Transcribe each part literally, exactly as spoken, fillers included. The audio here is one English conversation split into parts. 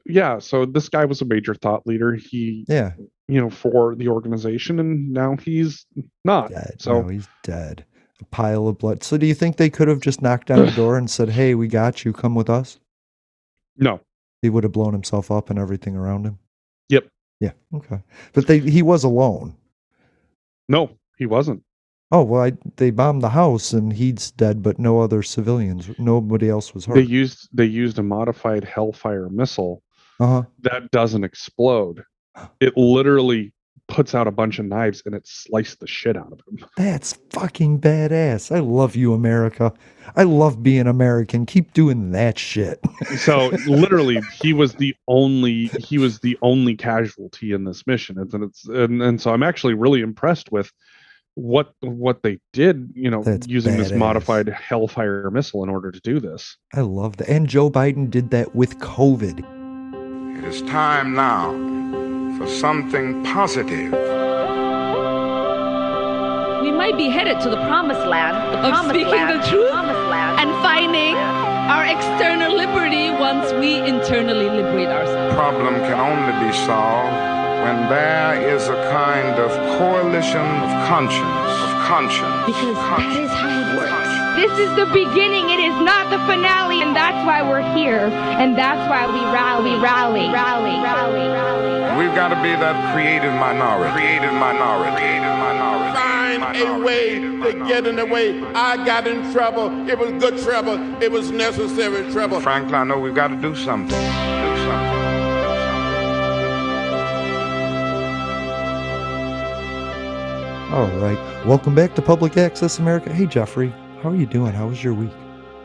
yeah, so this guy was a major thought leader. He, Yeah, you know, for the organization, and now he's not. dead. No, So he's dead. A pile of blood. So do you think they could have just knocked on the door and said, "Hey, we got you. Come with us"? no, He would have blown himself up and everything around him. yep, Yeah, okay. But they he was alone. no, he wasn't. Oh, well, I, they bombed the house and he's dead, but no other civilians. Nobody else was They hurt. used they used a modified Hellfire missile Uh-huh. that doesn't explode. It literally puts out a bunch of knives and it sliced the shit out of him. That's fucking badass. I love you, America. I love being American. Keep doing that shit. So literally, he was the only he was the only casualty in this mission, and it's and, and so I'm actually really impressed with what what they did. You know, That's using this badass. modified Hellfire missile in order to do this. I love that. And Joe Biden did that with COVID. It is time now for something positive. We might be headed to the promised land, the of promised speaking land, the truth promised land. and finding our external liberty once we internally liberate ourselves. Problem can only be solved when there is a kind of coalition of conscience, of conscience. Because that is how it works. This is the beginning. It is not the finale, and that's why we're here, and that's why we rally, rally, rally, rally, rally. We've got to be that creative minority, creative minority, creative minority. Find a way to get in the way. I got in trouble. It was good trouble. It was necessary trouble. Frankly, I know we've got to do something. Do something. All right. Welcome back to Public Access America. Hey, Jeffrey. How are you doing? How was your week?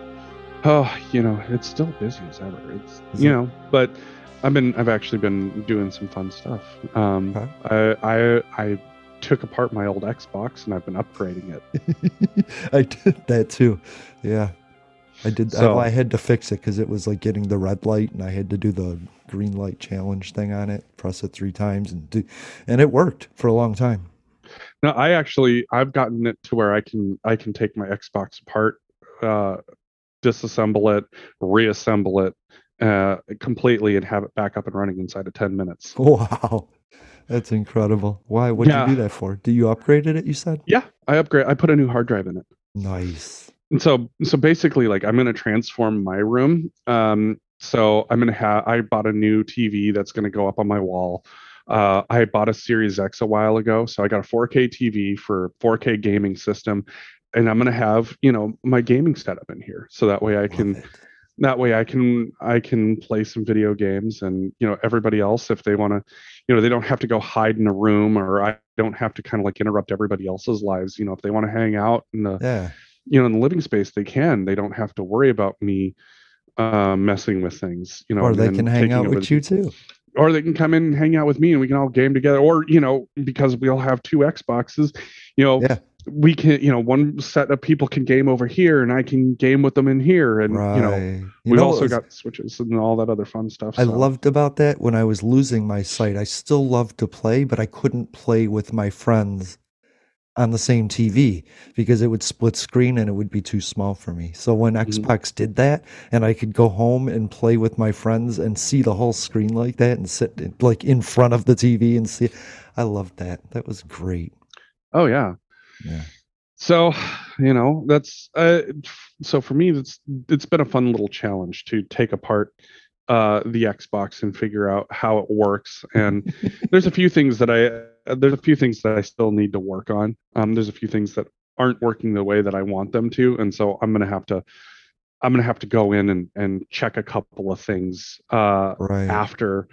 Oh, you know, it's still busy as ever. It's Is you it? know, but I've been I've actually been doing some fun stuff. Um, Okay. I I I took apart my old Xbox and I've been upgrading it. I did that too. Yeah. I did. I, So well, I had to fix it because it was like getting the red light, and I had to do the green light challenge thing on it. Press it three times, and do, and it worked for a long time. no, I actually I've gotten it to where I can I can take my Xbox apart, uh, disassemble it, reassemble it uh, completely, and have it back up and running inside of ten minutes. Wow, that's incredible. Why? What'd you do Yeah, that for? Did you upgraded it? You said. yeah. I upgrade. I put a new hard drive in it. Nice. And so so basically, like I'm gonna transform my room. Um, so I'm gonna have I bought a new T V that's gonna go up on my wall. Uh, I bought a Series X a while ago, so I got a four K T V for four K gaming system, and I'm gonna have you know my gaming setup in here, so that way I Love can it. that way I can I can play some video games, and you know everybody else if they want to, you know they don't have to go hide in a room, or I don't have to kind of like interrupt everybody else's lives. You know if they want to hang out in the Yeah. you know in the living space they can. They don't have to worry about me uh, messing with things, you know Or and, they can and hang taking out over with the you too. or they can come in and hang out with me and we can all game together, or you know because we all have two Xboxes, you know Yeah. we can, you know one set of people can game over here and I can game with them in here, and you know Right. You we've know what also was got switches and all that other fun stuff. I So loved about that when I was losing my sight? I still loved to play, but I couldn't play with my friends on the same T V because it would split screen and it would be too small for me. So when mhm. Xbox did that and I could go home and play with my friends and see the whole screen like that and sit in- like in front of the T V and see, I loved that. That was great. Oh yeah. Yeah. So you know that's uh so for me that's it's been a fun little challenge to take apart uh the Xbox and figure out how it works. And there's a few things that I uh, there's a few things that I still need to work on. Um there's a few things that aren't working the way that I want them to, and so I'm gonna have to I'm gonna have to go in and and check a couple of things uh Right. after,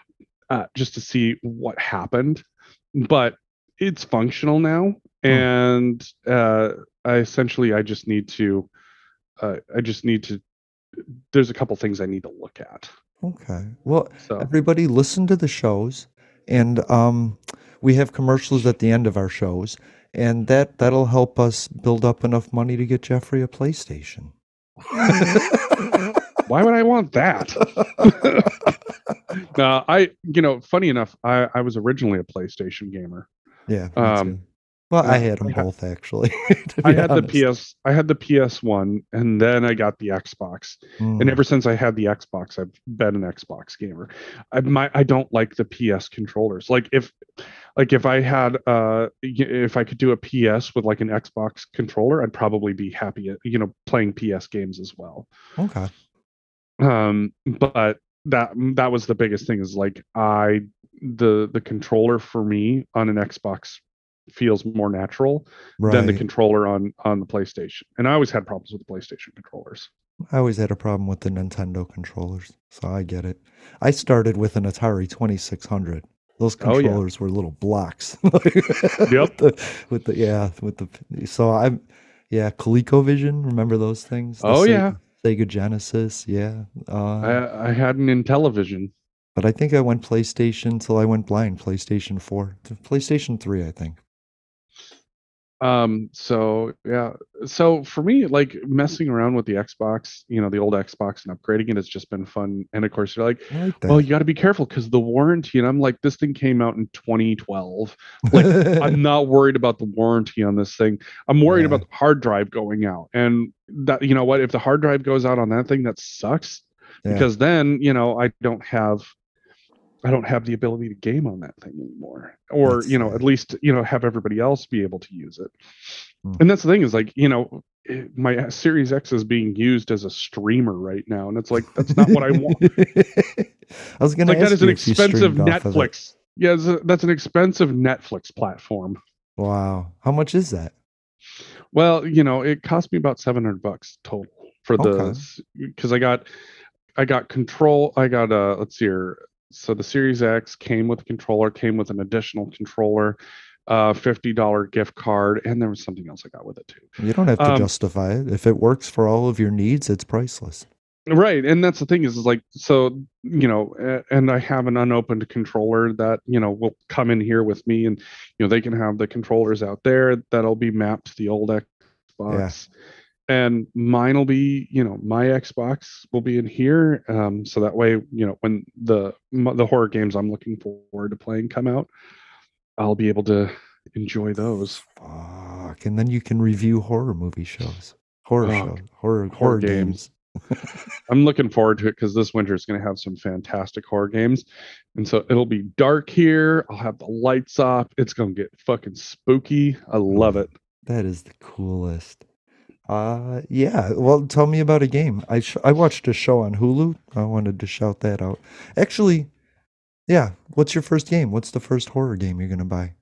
uh just to see what happened. But it's functional now, Hmm. and uh I essentially I just need to uh, I just need to there's a couple things I need to look at. Okay. Well, So everybody listen to the shows and um we have commercials at the end of our shows and that that'll help us build up enough money to get Jeffrey a PlayStation. why would I want that? No, I you know funny enough, I I was originally a PlayStation gamer. Yeah, me Um too. Well, I Uh, had them I had- both actually. to I be had the honest. P S. I had the P S one, and then I got the Xbox. And Mm, ever since I had the Xbox, I've been an Xbox gamer. I my I don't like the P S controllers. Like if like if I had uh y- if I could do a P S with like an Xbox controller, I'd probably be happy at, you know, playing P S games as well. okay. Um, but that that was the biggest thing is like I the the controller for me on an Xbox feels more natural than the Right. controller on on the PlayStation. And I always had problems with the PlayStation controllers. I always had a problem with the Nintendo controllers, so I get it. I started with an Atari twenty-six hundred. Those Oh yeah. controllers were little blocks. Yep. With the, with the yeah, with the so I'm yeah, ColecoVision, remember those things? The Oh Se- yeah. Sega Genesis, yeah. Uh, I I had an Intellivision. but I think I went PlayStation till I went blind, PlayStation four. to PlayStation three, I think. Um, so yeah. So for me, like messing around with the Xbox, you know, the old Xbox and upgrading it has just been fun. And of course, you're like, I like well, that. you got to be careful because the warranty. And I'm like, this thing came out in twenty twelve. Like, I'm not worried about the warranty on this thing. I'm worried Yeah. about the hard drive going out. And that, you know what? If the hard drive goes out on that thing, that sucks Yeah. because then, you know, I don't have. I don't have the ability to game on that thing anymore, or That's you know, sad. at least you know, have everybody else be able to use it. Hmm. And that's the thing is like, you know, it- my Series X is being used as a streamer right now, and it's like that's not what I want. I was gonna Like that ask is you an if you expensive streamed off of it. Netflix. Yeah, it's a- that's an expensive Netflix platform. Wow. How much is that? Well, you know, it cost me about seven hundred bucks total for the Okay. because I got I got control. I got uh let's see here. So the Series X came with a controller, came with an additional controller, uh fifty dollar gift card, and there was something else I got with it too. You don't have to Um, justify it. If it works for all of your needs, it's priceless. Right, and that's the thing is, is like so you know, a- and I have an unopened controller that you know will come in here with me, and you know they can have the controllers out there that'll be mapped to the old Xbox, and mine will be you know my Xbox will be in here, um, so that way you know when the m- the horror games I'm looking forward to playing come out, I'll be able to enjoy those. Fuck. And then you can review horror movie shows. Horror Oh, shows. Horror horror horror games. games. I'm looking forward to it because this winter is going to have some fantastic horror games. And so it'll be dark here. I'll have the lights off. It's going to get fucking spooky. I love it. That is the coolest. Uh yeah, well tell me about a game. I sh- I watched a show on Hulu. I wanted to shout that out. Actually, yeah, what's your first game? What's the first horror game you're going to buy?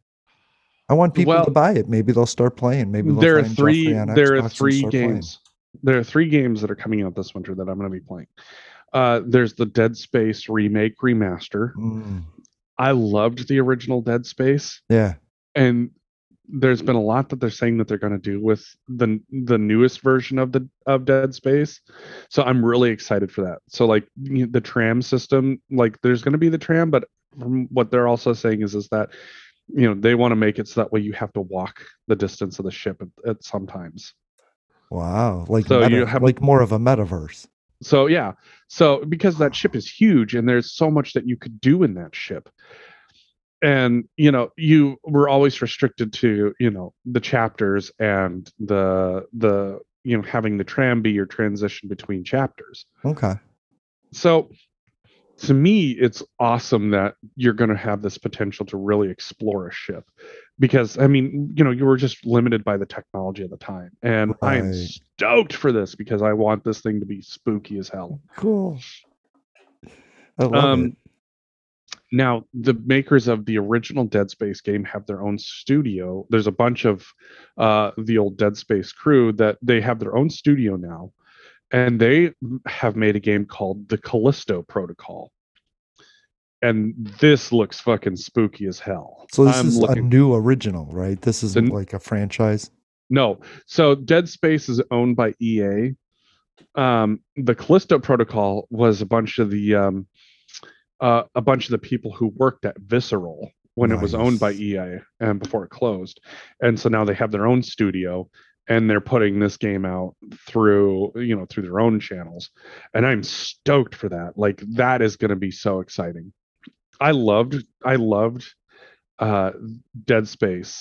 I want people Well, to buy it. Maybe they'll start playing. Maybe they'll there are find three Jeffrey on there are Xbox and three start playing. games. There are three games that are coming out this winter that I'm going to be playing. Uh, there's the Dead Space remake remaster. Mm, I loved the original Dead Space, yeah. and there's been a lot that they're saying that they're going to do with the the newest version of the of Dead Space. So I'm really excited for that. So like you know, the tram system, like there's going to be the tram, but from what they're also saying is is that you know they want to make it so that way you have to walk the distance of the ship at, at sometimes. Wow. Like So meta, you have like more of a metaverse. So yeah, so because that ship is huge and there's so much that you could do in that ship, and you know you were always restricted to you know the chapters and the the you know having the tram be your transition between chapters. Okay. So to me, it's awesome that you're going to have this potential to really explore a ship, because I mean you know you were just limited by the technology at the time, and I am Right. stoked for this because I want this thing to be spooky as hell. Cool. I love Um, it. Now, the makers of the original Dead Space game have their own studio. There's a bunch of uh, the old Dead Space crew that they have their own studio now, and they have made a game called the Callisto Protocol. And this looks fucking spooky as hell. So this I'm is a looking. new original, right? This isn't The- like a franchise. No, so Dead Space is owned by E A. Um, the Callisto Protocol was a bunch of the um, uh, a bunch of the people who worked at Visceral when it was owned by Nice. E A and before it closed, and so now they have their own studio and they're putting this game out through you know through their own channels, and I'm stoked for that. Like that is going to be so exciting. I loved I loved uh, Dead Space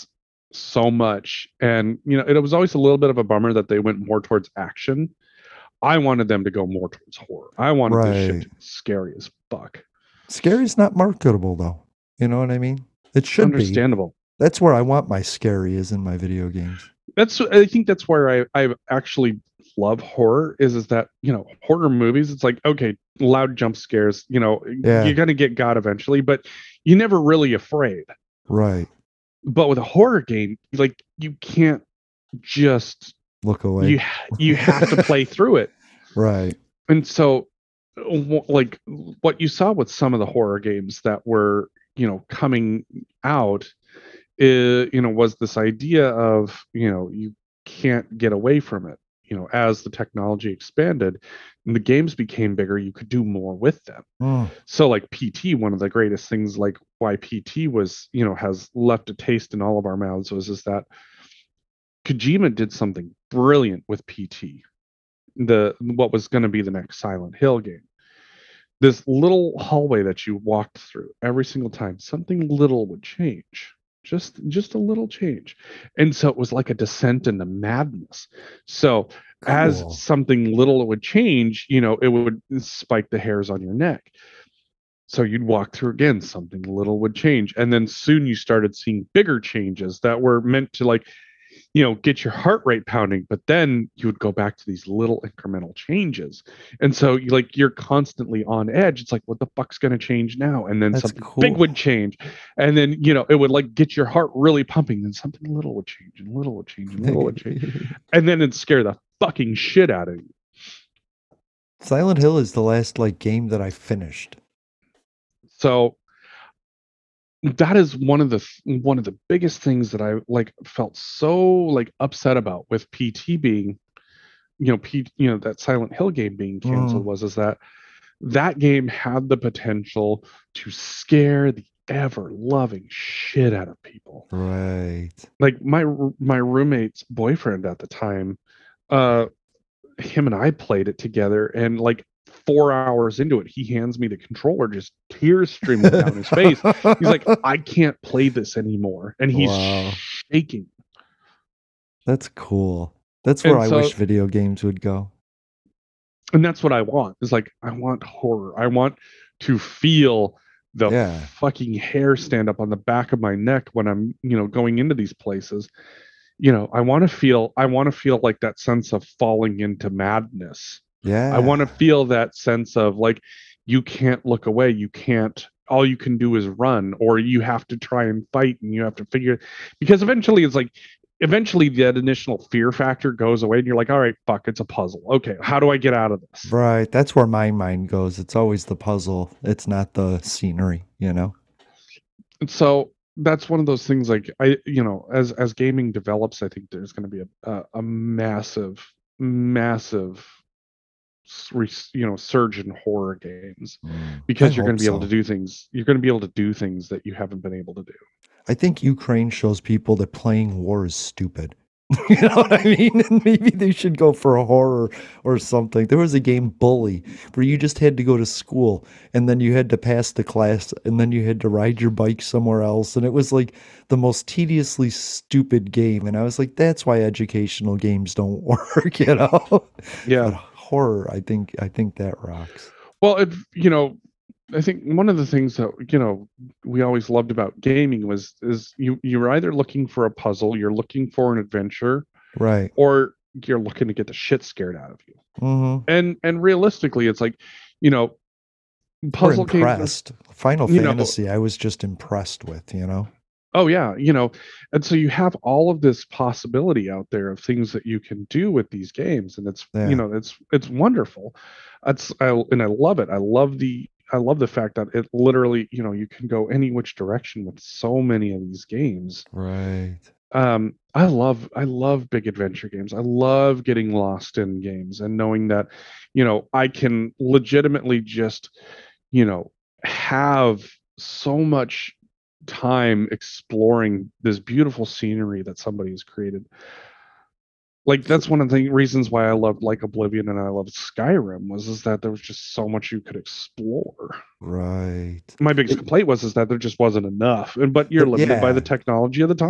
so much, and you know, it was always a little bit of a bummer that they went more towards action. I wanted them to go more towards horror. I wanted this shit Right. to be scary as fuck. Scary's not marketable though. You know what I mean? It should be. Understandable. That's where I want my scary is in my video games. That's I think that's where I I actually love horror is is that, you know, horror movies, it's like, okay, loud jump scares, you know, Yeah. you're gonna get got eventually, but you're never really afraid. Right. But with a horror game, like you can't just Look away. you you have to play through it. Right. And so w- like what you saw with some of the horror games that were, you know, coming out, uh, you know, was this idea of, you know, you can't get away from it. You know, as the technology expanded and the games became bigger, you could do more with them. Mm. So like P T, one of the greatest things, like why P T was, you know, has left a taste in all of our mouths was is that Kojima did something brilliant with P T. The what was going to be the next Silent Hill game. This little hallway that you walked through every single time, something little would change. Just just a little change. And so it was like a descent into madness. So Cool. as something little would change, you know, it would spike the hairs on your neck. So you'd walk through again, something little would change. And then soon you started seeing bigger changes that were meant to, like, you know, get your heart rate pounding, but then you would go back to these little incremental changes. And so you like you're constantly on edge. It's like, what the fuck's gonna change now? And then That's something big cool. would change. And then, you know, it would like get your heart really pumping, then something little would change and little would change and little would change. And then it'd scare the fucking shit out of you. Silent Hill is the last like game that I finished. So that is one of the th- one of the biggest things that I like felt so like upset about with P T being, you know, P you know, that Silent Hill game being canceled Mm. was is that that game had the potential to scare the ever loving shit out of people. Right. Like my r- my roommate's boyfriend at the time, uh him and I played it together, and like four hours into it, he hands me the controller, just tears streaming down his face. He's like, I can't play this anymore. And he's Wow. shaking. That's cool. That's where And I so- wish video games would go. And that's what I want. Is like, I want horror. I want to feel the Yeah. fucking hair stand up on the back of my neck when I'm, you know, going into these places. You know, I want to feel I want to feel like that sense of falling into madness. Yeah. I want to feel that sense of like you can't look away, you can't, all you can do is run, or you have to try and fight and you have to figure, because eventually it's like eventually that initial fear factor goes away and you're like, all right, fuck, it's a puzzle. Okay, how do I get out of this? Right. That's where my mind goes. It's always the puzzle. It's not the scenery, you know? And so that's one of those things, like I, you know, as as gaming develops, I think there's going to be a, a a massive, massive, s- re- you know, surge in horror games Mm. because I you're going hope to be able so. to do things. You're going to be able to do things that you haven't been able to do. I think Ukraine shows people that playing war is stupid. You know what I mean? And maybe they should go for a horror or something. There was a game, Bully, where you just had to go to school and then you had to pass the class and then you had to ride your bike somewhere else. And it was like the most tediously stupid game. And I was like, that's why educational games don't work, you know? But Yeah. horror, I think, I think that rocks. Well, it, you know, I think one of the things that, you know, we always loved about gaming was is you you're either looking for a puzzle, you're looking for an adventure, Right. or you're looking to get the shit scared out of you. Mm-hmm. And and realistically, it's like, you know, We're puzzle games. are- impressed. Final you know- Fantasy, I was just impressed with, you know? Oh yeah, you know, and so you have all of this possibility out there of things that you can do with these games, and it's Yeah. you know it's it's wonderful. That's I and I love it. I love the I love the fact that it literally, you know, you can go any which direction with so many of these games. Right. Um, I love I love big adventure games. I love getting lost in games and knowing that, you know, I can legitimately just, you know, have so much time exploring this beautiful scenery that somebody has created. Like that's one of the reasons why I loved like Oblivion and I loved Skyrim was is that there was just so much you could explore. Right. My biggest complaint was is that there just wasn't enough. And but you're But limited by yeah. the technology of the time.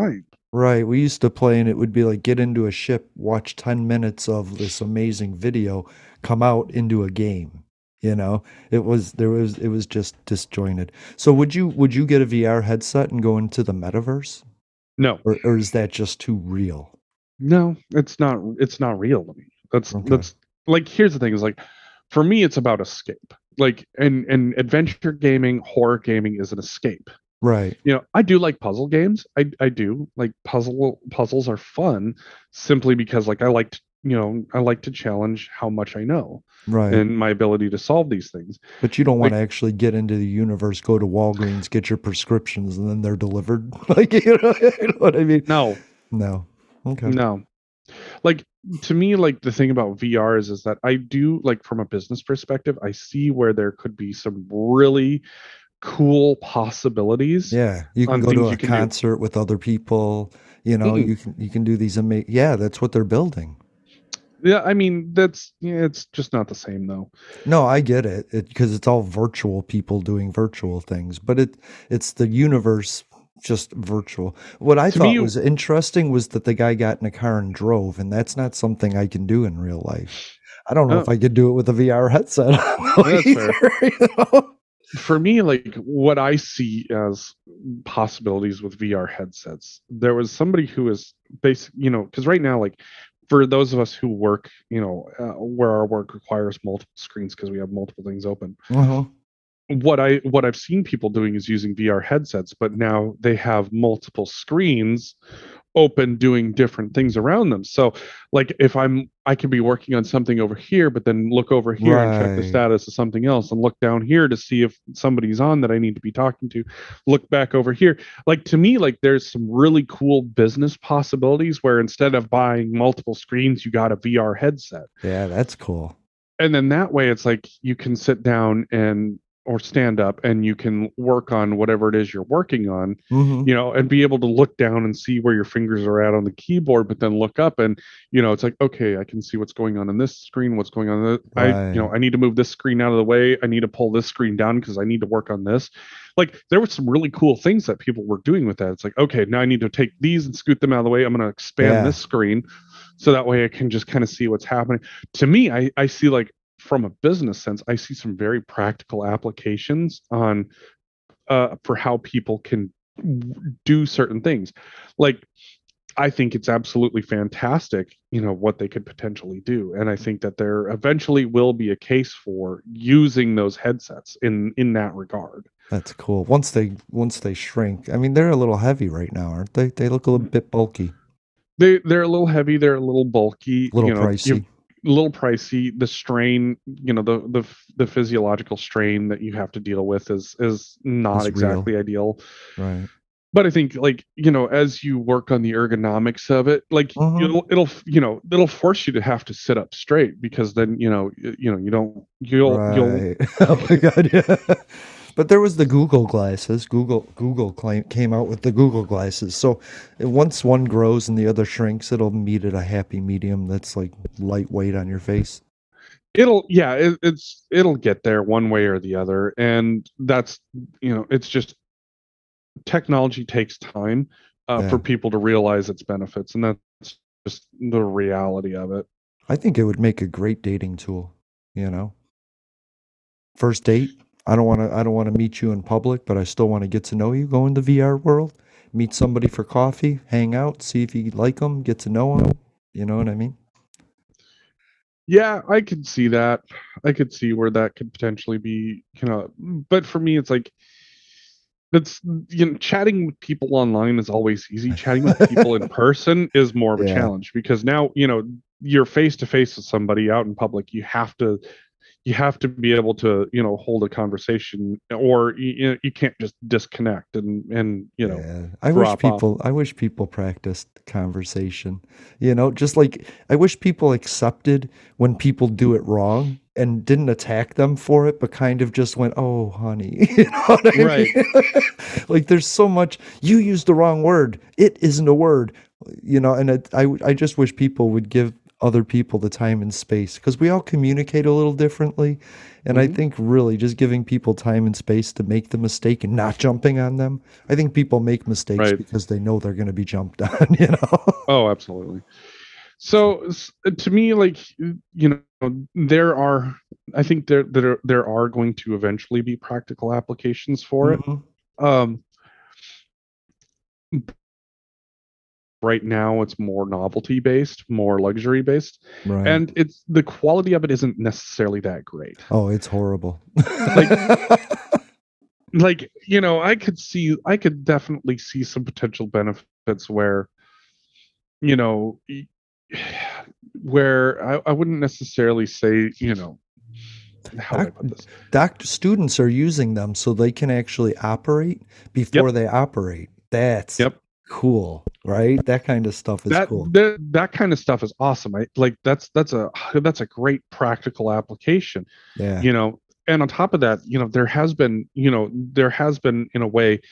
Right. We used to play and it would be like get into a ship, watch ten minutes of this amazing video, come out into a game. You know, it was there was it was just disjointed. So would you would you get a V R headset and go into the metaverse? No, Or or is that just too real? no, it's not. It's not real to me. That's Okay. that's like here's the thing: is like for me, it's about escape. Like and and adventure gaming, horror gaming is an escape. Right. You know, I do like puzzle games. I I do like puzzle puzzles are fun simply because like I like to, you know, I like to challenge how much I know Right. and my ability to solve these things. But you don't want Like to actually get into the universe, go to Walgreens, get your prescriptions, and then they're delivered. Like, you know, you know what I mean? no, No. Okay. no. Like to me, like the thing about V R is is that I do like from a business perspective, I see where there could be some really cool possibilities Yeah, you can on go things to a you can do. concert with other people. You know, Mm. you can you can do these amazing. Yeah, that's what they're building. Yeah, I mean that's yeah, it's just not the same though. No, I get it because it's all virtual people doing virtual things, but it it's the universe just virtual. What I To thought me, was interesting was that the guy got in a car and drove, and that's not something I can do in real life. I don't know uh, if I could do it with a V R headset. that's fair. You know? For me, like what I see as possibilities with V R headsets, there was somebody who is basic, you know, because right now, like for those of us who work, you know, uh, where our work requires multiple screens because we have multiple things open. Uh-huh. What I what I've seen people doing is using V R headsets, but now they have multiple screens open doing different things around them. So like if I'm I could be working on something over here, but then look over here and check the Right. status of something else and look down here to see if somebody's on that I need to be talking to. Look back over here. Like to me, like there's some really cool business possibilities where instead of buying multiple screens, you got a V R headset. Yeah, that's cool. And then that way it's like you can sit down and or stand up and you can work on whatever it is you're working on, Hmm. you know, and be able to look down and see where your fingers are at on the keyboard, but then look up and, you know, it's like, okay, I can see what's going on in this screen, what's going on. In the, I, you know, Right. I need to move this screen out of the way. I need to pull this screen down because I need to work on this. Like there were some really cool things that people were doing with that. It's like, okay, now I need to take these and scoot them out of the way. I'm going to expand Yeah. this screen so that way I can just kind of see what's happening. To me, I, I see like, from a business sense, I see some very practical applications on uh, for how people can w- do certain things. Like, I think it's absolutely fantastic, you know, what they could potentially do, and I think that there eventually will be a case for using those headsets in in that regard. That's cool. Once they once they shrink, I mean, they're a little heavy right now, aren't they? They look a little bit bulky, They they're a little heavy, they're a little bulky, a little you know, you pricey. a little pricey. The strain, you know, the the the physiological strain that you have to deal with is is not It's real, exactly ideal. right? But I think like, you know, as you work on the ergonomics of it, like Uh-huh. it'll it'll you know, it'll force you to have to sit up straight because then, you know, y- you know, you don't you'll you'll Right. Oh my God, yeah. But there was the Google glasses. Google Google claim, came out with the Google glasses. So uh, once one grows and the other shrinks, it'll meet at a happy medium that's like lightweight on your face. it'll yeah, it, it's it'll get there one way or the other. And that's, you know, it's just technology takes time uh, for Yeah. people to realize its benefits, and that's just the reality of it. I think it would make a great dating tool, you know. First date, I don't want to I don't want to meet you in public, but I still want to get to know you. Go in the V R world, meet somebody for coffee, hang out, see if you like them, get to know them. You know what I mean? Yeah, I could see that. I could see where that could potentially be, you know, but for me, it's like that's you know, chatting with people online is always easy. Chatting with people in person is more of a Yeah. challenge because now, you know, you're face to face with somebody out in public. You have to you have to be able to, you know, hold a conversation, or you, you, know, you can't just disconnect and and you know Yeah, I wish drop off. people I wish people practiced conversation. You know, just like I wish people accepted when people do it wrong and didn't attack them for it, but kind of just went, "Oh, honey." You know what I Right. mean? Like there's so much you used the wrong word. It isn't a word. You know, and it, I I just wish people would give other people the time and space because we all communicate a little differently. And I Mhm. think really just giving people time and space to make the mistake and not jumping on them. I think people make mistakes Right. because they know they're going to be jumped on, you know? Oh, absolutely. So s- to me, like you know, there are. I think there there there are going to eventually be practical applications for it. Mhm. Um, right now, it's more novelty based, more luxury based, Right. and it's the quality of it isn't necessarily that great. Oh, it's horrible. Like like you know, I could see, I could definitely see some potential benefits where you know, y- where I, I wouldn't necessarily say you know how do I Doc- put this? Doctor students are using them so they can actually operate before they operate. That's Yep. cool, right? That kind of stuff is that, cool. that that kind of stuff is awesome. I like that's that's a that's a great practical application. Yeah. You know, and on top of that, you know, there has been you know there has been in a way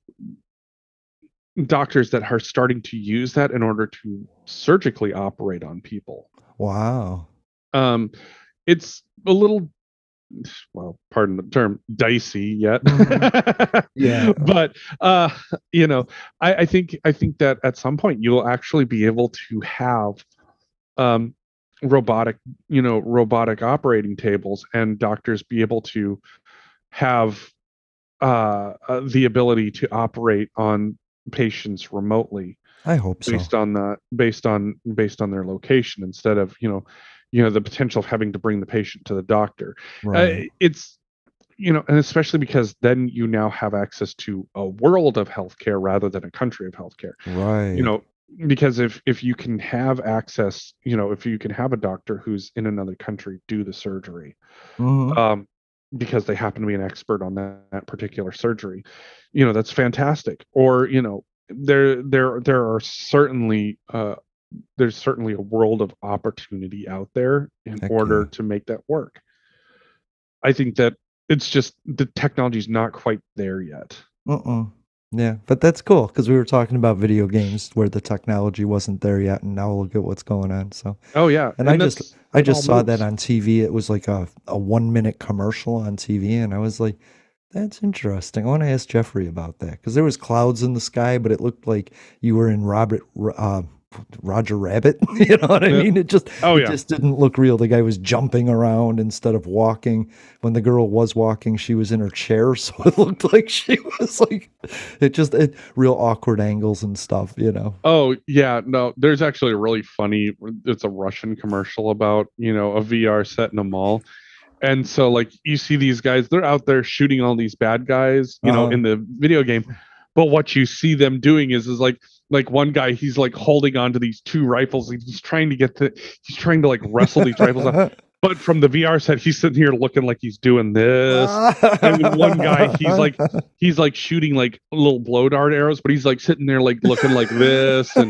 doctors that are starting to use that in order to surgically operate on people. Wow. Um, it's a little, well, pardon the term, dicey yet. Yeah. But uh, you know, I, I think I think that at some point you will actually be able to have um, robotic, you know, robotic operating tables, and doctors be able to have uh, uh, the ability to operate on patients remotely I hope so. based on the based on based on their location instead of you know you know the potential of having to bring the patient to the doctor. Right. Uh, it's you know and especially because then you now have access to a world of healthcare rather than a country of healthcare. Right. You know because if if you can have access, you know if you can have a doctor who's in another country do the surgery, Mhm. um because they happen to be an expert on that, that particular surgery, you know that's fantastic. Or you know there there there are certainly uh there's certainly a world of opportunity out there in Heck order yeah. to make that work. I think that it's just the technology's not quite there yet. Uh-uh. Yeah, but that's cool because we were talking about video games where the technology wasn't there yet, and now look at what's going on. So, Oh yeah, and I and just that's I it all just saw that moves. on T V. It was like a a one minute commercial on T V, and I was like, that's interesting. I want to ask Jeffrey about that because there was clouds in the sky, but it looked like you were in Robert uh, Roger Rabbit. You know what I Yeah. mean? It just Oh it yeah. just didn't look real. The guy was jumping around instead of walking. When the girl was walking, she was in her chair, so it looked like she was like it just it real awkward angles and stuff. You know? Oh yeah, no, there's actually a really funny, it's a Russian commercial about, you know, a V R set in a mall. And so like you see these guys, they're out there shooting all these bad guys, you know, Uh-huh. in the video game. But what you see them doing is is like like one guy, he's like holding on to these two rifles and he's trying to get to he's trying to like wrestle these rifles out. But from the V R set, he's sitting here looking like he's doing this. And then one guy, he's like he's like shooting like little blow dart arrows, but he's like sitting there like looking like this. And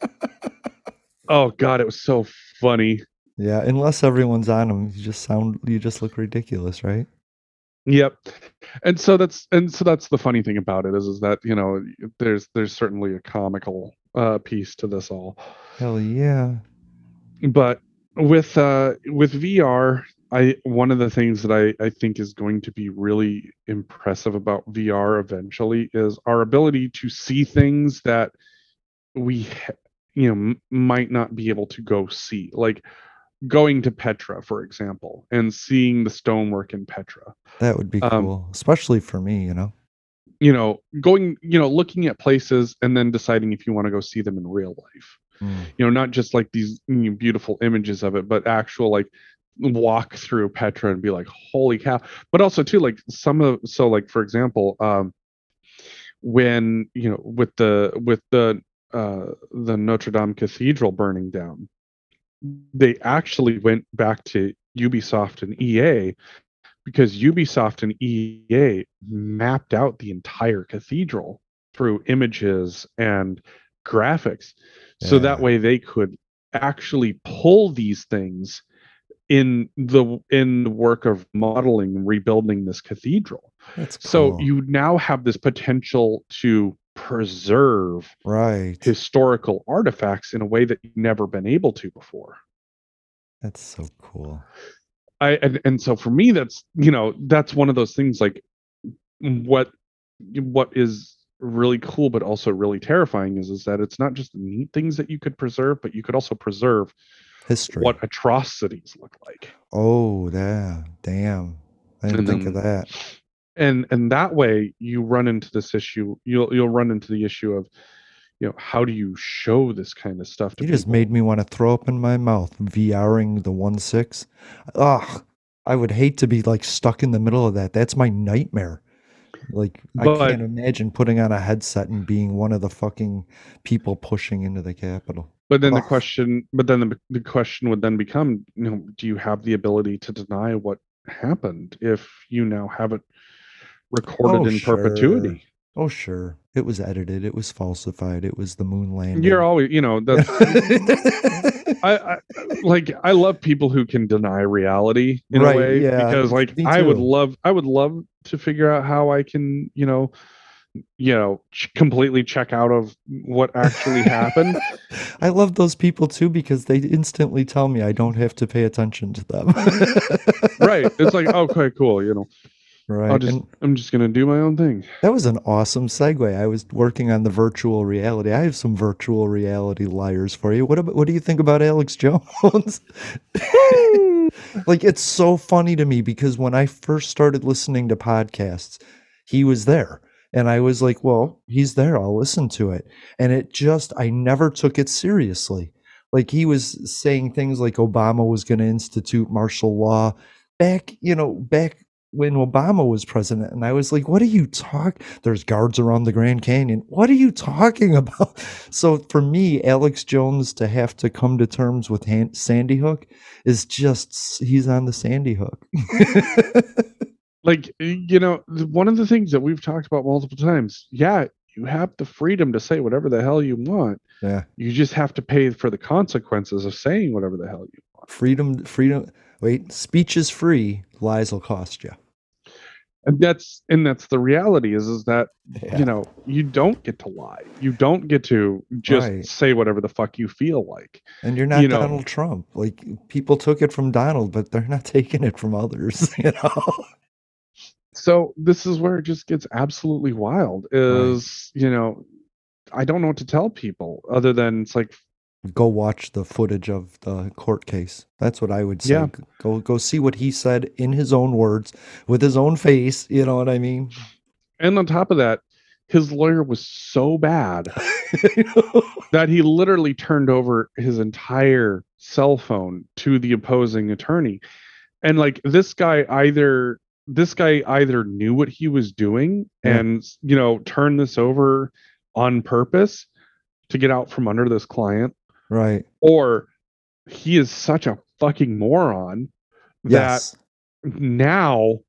oh god, it was so funny. Yeah, unless everyone's on them, you just sound you just look ridiculous, right? Yep. And so that's and so that's the funny thing about it is is that, you know, there's there's certainly a comical uh piece to this all. Hell yeah. But with uh with V R, I one of the things that I I think is going to be really impressive about V R eventually is our ability to see things that we ha- you know m- might not be able to go see, like going to Petra, for example, and seeing the stonework in Petra. That would be Um, cool, especially for me, you know. you know, going, you know, looking at places and then deciding if you want to go see them in real life. Mm. You know, not just like these you know, beautiful images of it, but actual like walk through Petra and be like, holy cow. But also too, like some of so like for example, um, when you know with the with the uh the Notre Dame Cathedral burning down, they actually went back to Ubisoft and E A because Ubisoft and E A mapped out the entire cathedral through images and graphics. So that Yeah. way they could actually pull these things in the in the work of modeling and rebuilding this cathedral. That's So cool. you now have this potential to preserve Right. historical artifacts in a way that you've never been able to before. That's so cool. I and, and so for me, that's you know that's one of those things like what what is really cool but also really terrifying is is that it's not just the neat things that you could preserve, but you could also preserve History. what atrocities look like. Oh, yeah. Damn. I didn't And think then- of that. And and that way you run into this issue. You'll you'll run into the issue of, you know, how do you show this kind of stuff to You just people? made me want to throw up in my mouth. VRing the one six. Ugh. I would hate to be like stuck in the middle of that. That's my nightmare. Like But- I can't imagine putting on a headset and being one of the fucking people pushing into the Capitol. But then the Ugh. question, but then the, the question would then become, you know, do you have the ability to deny what happened if you now have it recorded Oh, in sure. perpetuity? Oh, sure. It was edited. It was falsified. It was the moon landing. You're always, you know, that's I, I like I love people who can deny reality in Right, a way yeah, because like me I would too. love I would love to figure out how I can, you know, you know, ch- completely check out of what actually happened. I love those people too because they instantly tell me I don't have to pay attention to them. Right. It's like, okay, cool, you know. Right. I'll just and I'm just gonna do my own thing. that was an awesome segue. I was working on the virtual reality. I have some virtual reality liars for you. What about, what do you think about Alex Jones? Like, it's so funny to me because when I first started listening to podcasts, he was there. And I was like, well, he's there. I'll listen to it. And it just, I never took it seriously. Like, he was saying things like Obama was going to institute martial law back, you know, back when Obama was president. And I was like, what are you talking? There's guards around the Grand Canyon. What are you talking about? So for me, Alex Jones to have to come to terms with Han- Sandy Hook is just, he's on the Sandy Hook. Like, you know, th- one of the things that we've talked about multiple times, yeah, you have the freedom to say whatever the hell you want. Yeah. You just have to pay for the consequences of saying whatever the hell you want. Freedom, freedom. Wait, speech is free. Lies will cost you. And that's and that's the reality is is that Yeah. you know, you don't get to lie. You don't get to just Right. say whatever the fuck you feel like. And you're not you know- Donald Trump. Like, people took it from Donald, but they're not taking it from others, you know? So this is where it just gets absolutely wild is, you know, I don't know what to tell people other than it's like, Go watch the footage of the court case. That's what I would say. Yeah. Go go see what he said in his own words, with his own face, you know what I mean? and on top of that, his lawyer was so bad that he literally turned over his entire cell phone to the opposing attorney. And like this guy either this guy either knew what he was doing Yeah. and you know turned this over on purpose to get out from under this client, Right. or he is such a fucking moron that Yes. now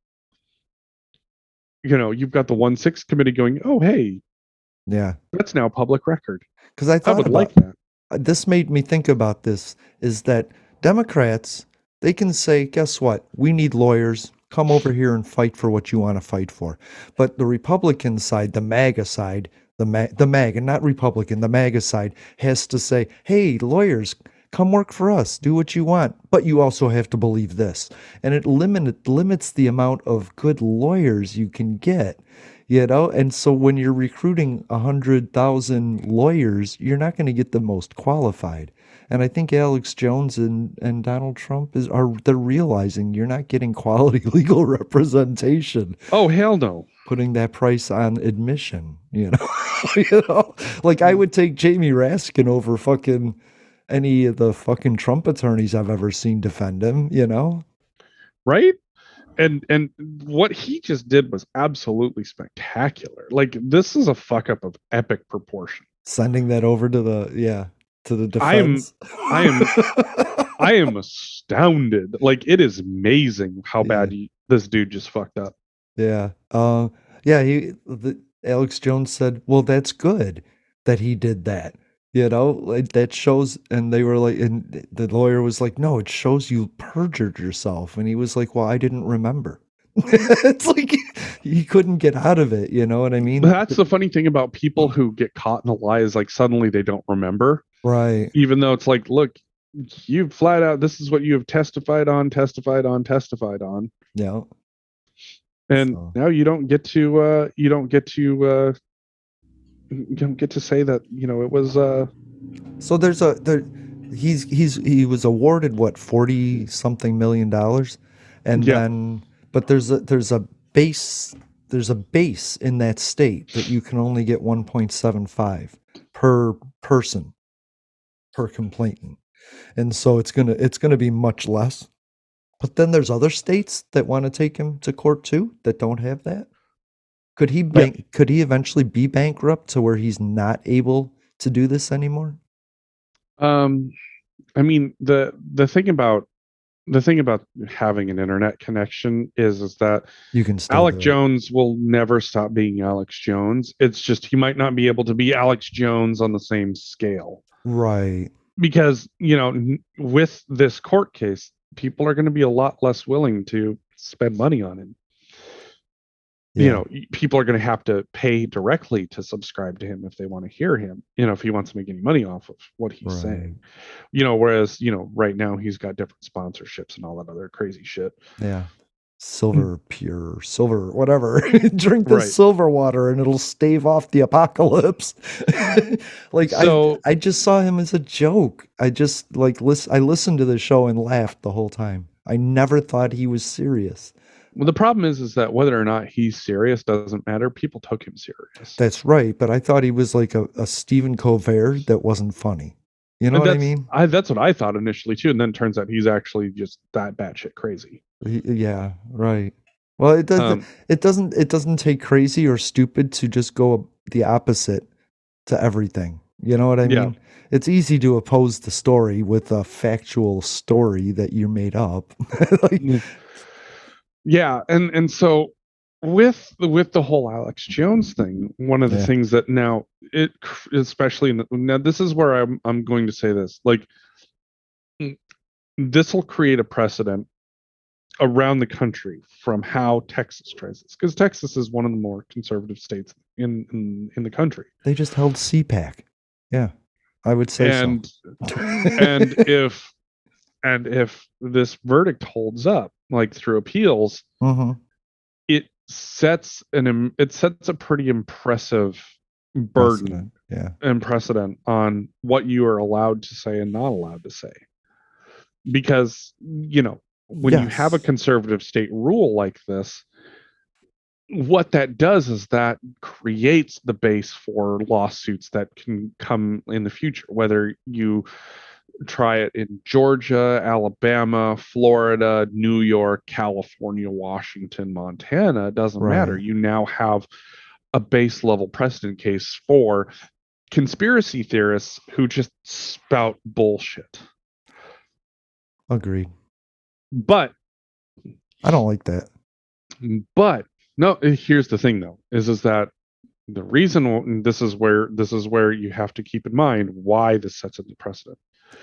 you know you've got the one six committee going, oh hey, Yeah. that's now public record. Because I I thought would about like that. uh, this made me think about this is that Democrats, they can say, guess what? We need lawyers. Come over here and fight for what you want to fight for. But the Republican side, the MAGA side, the Ma- the MAGA, not Republican, the MAGA side has to say, hey, lawyers, come work for us. Do what you want. But you also have to believe this. And it limit, limits the amount of good lawyers you can get. You know, and so when you're recruiting a hundred thousand lawyers, you're not going to get the most qualified. And I think Alex Jones and, and Donald Trump is are they're realizing you're not getting quality legal representation, Oh hell no. putting that price on admission. You know, you know, like I would take Jamie Raskin over fucking any of the fucking Trump attorneys I've ever seen defend him. You know, Right? And and what he just did was absolutely spectacular. Like this is a fuck up of epic proportion. sending that over to the yeah to the I am- defense. I am I am astounded. Like it is amazing how bad he, this dude just fucked up. Yeah. Uh, yeah. He, the, Alex Jones said, well, that's good that he did that. You know, like that shows. And they were like, and the lawyer was like, no, it shows you perjured yourself. And he was like, well, I didn't remember. It's like he couldn't get out of it. You know what I mean? That's the funny thing about people who get caught in a lie is like suddenly they don't remember, Right. even though it's like, look, you flat out, this is what you have testified on, testified on, testified on. Yeah. And So- now you don't get to, uh, you don't get to, uh, you don't get to say that, you know, it was, uh, So there's a there, he's he's he was awarded what forty something million dollars, and Yeah. then but there's a there's a base there's a base in that state that you can only get one point seven five per person per complainant, and so it's gonna it's gonna be much less. But then there's other states that want to take him to court too that don't have that. Could he bank? Could he eventually be bankrupt to where he's not able to do this anymore? Um, I mean, the the thing about the thing about having an internet connection is is that You can still Alec do it. Jones will never stop being Alex Jones. It's just he might not be able to be Alex Jones on the same scale Right. because, you know, n- with this court case, people are going to be a lot less willing to spend money on him. You Yeah. know, y- people are going to have to pay directly to subscribe to him if they want to hear him, you know, if he wants to make any money off of what he's Right. saying. You know, whereas, you know, right now he's got different sponsorships and all that other crazy shit. Yeah. Silver pure, silver, whatever. Drink the Right. silver water and it'll stave off the apocalypse. Like So- I I just saw him as a joke. I just like listen I listened to the show and laughed the whole time. I never thought he was serious. Well, the problem is, is that whether or not he's serious doesn't matter. People took him serious. That's right, but I thought he was like a, a Stephen Colbert that wasn't funny. You know And what I that's, mean? I, that's what I thought initially too, and then it turns out he's actually just that batshit crazy. He- yeah, right. Well, it doesn't Um, it doesn't it doesn't take crazy or stupid to just go the opposite to everything. You know what I Yeah. mean? It's easy to oppose the story with a factual story that you made up. Like, Yeah, and and so with the with the whole Alex Jones thing, one of the Yeah. things that now it especially in the, now this is where I'm I'm going to say this, like this will create a precedent around the country from how Texas tries this, because Texas is one of the more conservative states in in, in the country, they just held C PAC. Yeah, I would say and so. and if and if this verdict holds up, like through appeals, hmm it sets an im- it sets a pretty impressive burden Yeah, and precedent on what you are allowed to say and not allowed to say, because you know when you have a Yes. conservative state rule like this, what that does is that creates the base for lawsuits that can come in the future, whether you try it in Georgia, Alabama, Florida, New York, California, Washington, Montana. It doesn't matter. Right. You now have a base level precedent case for conspiracy theorists who just spout bullshit. agreed. But I don't like that. but no, here's the thing though, is is that the reason, and this is where this is where you have to keep in mind why this sets a precedent.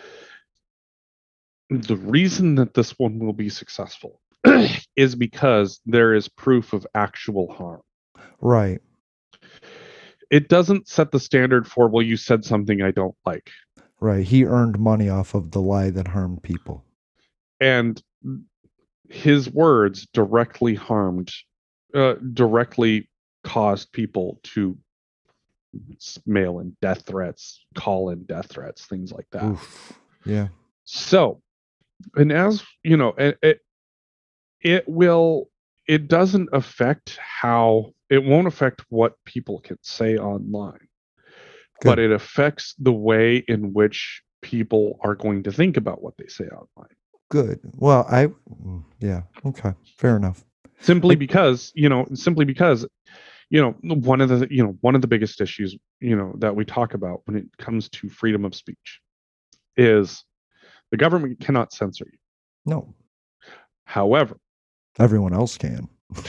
The reason that this one will be successful is because there is proof of actual harm. Right. It doesn't set the standard for, well, you said something I don't like. Right. He earned money off of the lie that harmed people. And his words directly harmed, uh, directly caused people to mail in death threats, call in death threats, things like that. Oof. Yeah. So, and as you know, it, it it will it doesn't affect how it won't affect what people can say online, but Good. it affects the way in which people are going to think about what they say online. Good. Well, I mm, yeah. Okay. Fair enough. Simply Like- because, you know, simply because, you know, one of the, you know, one of the biggest issues, you know, that we talk about when it comes to freedom of speech is the government cannot censor you. No. However, Everyone else can.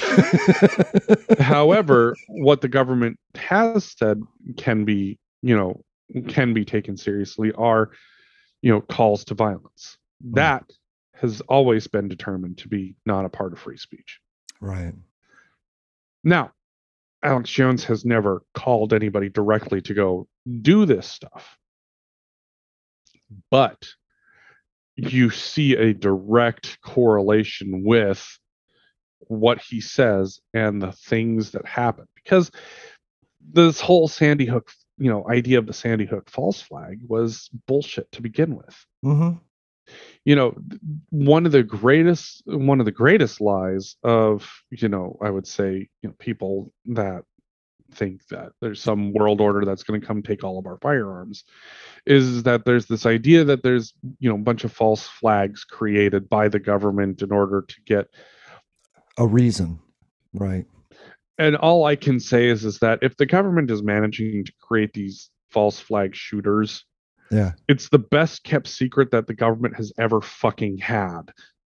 however, what the government has said can be, you know, can be taken seriously are, you know, calls to violence. That has always been determined to be not a part of free speech. Right. Now, Alex Jones has never called anybody directly to go do this stuff. But you see a direct correlation with what he says and the things that happen. Because this whole Sandy Hook, you know, idea of the Sandy Hook false flag was bullshit to begin with. Mm-hmm. You know, one of the greatest one of the greatest lies of, you know, I would say, you know, people that think that there's some world order that's going to come take all of our firearms is that there's this idea that there's, you know, a bunch of false flags created by the government in order to get a reason, right? And all I can say is is that if the government is managing to create these false flag shooters, yeah, it's the best kept secret that the government has ever fucking had.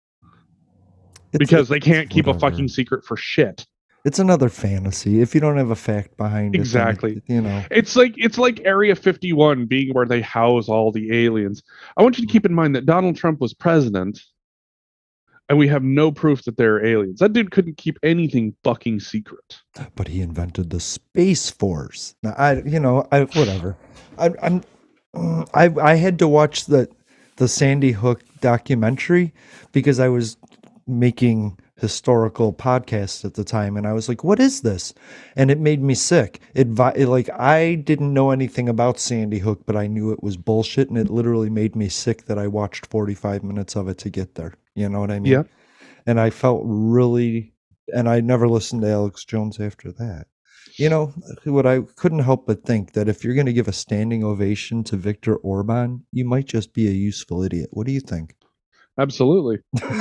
It's, because it's, they can't keep whatever. a fucking secret for shit. It's another fantasy. If you don't have a fact behind it, exactly. It, you know, it's like it's like Area fifty-one being where they house all the aliens. I want you to keep in mind that Donald Trump was president, and we have no proof that they're aliens. That dude couldn't keep anything fucking secret. But he invented the Space Force. Now, I, you know, I whatever. I, I'm, I, I had to watch the the Sandy Hook documentary because I was making historical podcasts at the time, and I was like, what is this? And it made me sick. It, it like I didn't know anything about Sandy Hook, but I knew it was bullshit, and it literally made me sick that I watched forty-five minutes of it to get there. You know what I mean? Yeah. And I felt really, and I never listened to Alex Jones after that. You know, what I couldn't help but think that if you're going to give a standing ovation to Viktor Orban, you might just be a useful idiot. What do you think? Absolutely.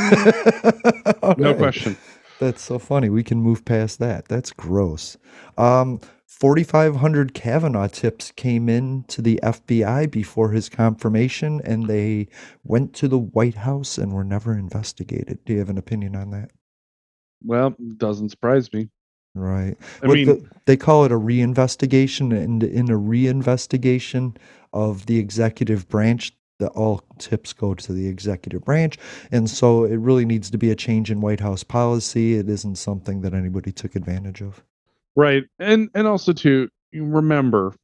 No right. question. That's so funny. We can move past that. That's gross. Um, forty-five hundred Kavanaugh tips came in to the F B I before his confirmation, and they went to the White House and were never investigated. Do you have an opinion on that? Well, doesn't surprise me. Right. I what mean, the, they call it a reinvestigation, and in a reinvestigation of the executive branch, that all tips go to the executive branch. And so it really needs to be a change in White House policy. It isn't something that anybody took advantage of. Right. And and also to remember,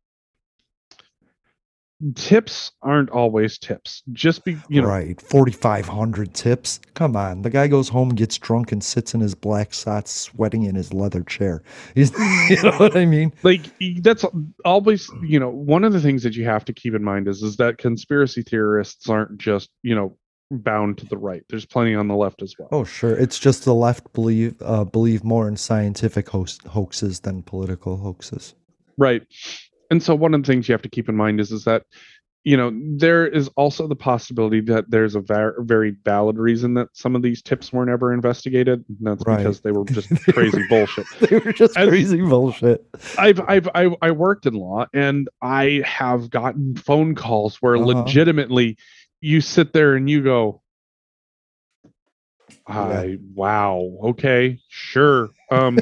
tips aren't always tips. Just be, you know. Right. forty-five hundred tips. Come on. The guy goes home, gets drunk, and sits in his black socks, sweating in his leather chair. He's, you know what I mean? Like, that's always, you know, one of the things that you have to keep in mind is, is that conspiracy theorists aren't just, you know, bound to the right. There's plenty on the left as well. Oh, sure. It's just the left believe uh, believe more in scientific host, hoaxes than political hoaxes. Right. And so one of the things you have to keep in mind is, is that, you know, there is also the possibility that there's a var- very valid reason that some of these tips weren't ever investigated. And that's right. because they were just crazy bullshit. They were just As, crazy bullshit. I've, I've, I, I worked in law, and I have gotten phone calls where uh-huh. legitimately you sit there and you go, I, yeah. wow, okay, sure. Um,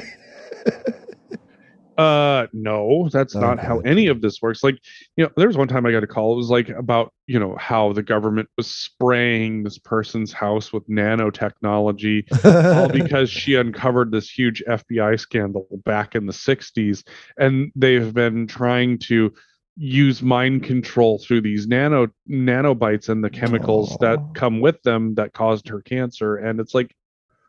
Uh, no, that's not okay. how any of this works. Like, you know, there was one time I got a call. It was like about, you know, how the government was spraying this person's house with nanotechnology, all because she uncovered this huge F B I scandal back in the sixties. And they've been trying to use mind control through these nano nanobites and the chemicals Aww. that come with them that caused her cancer. And it's like,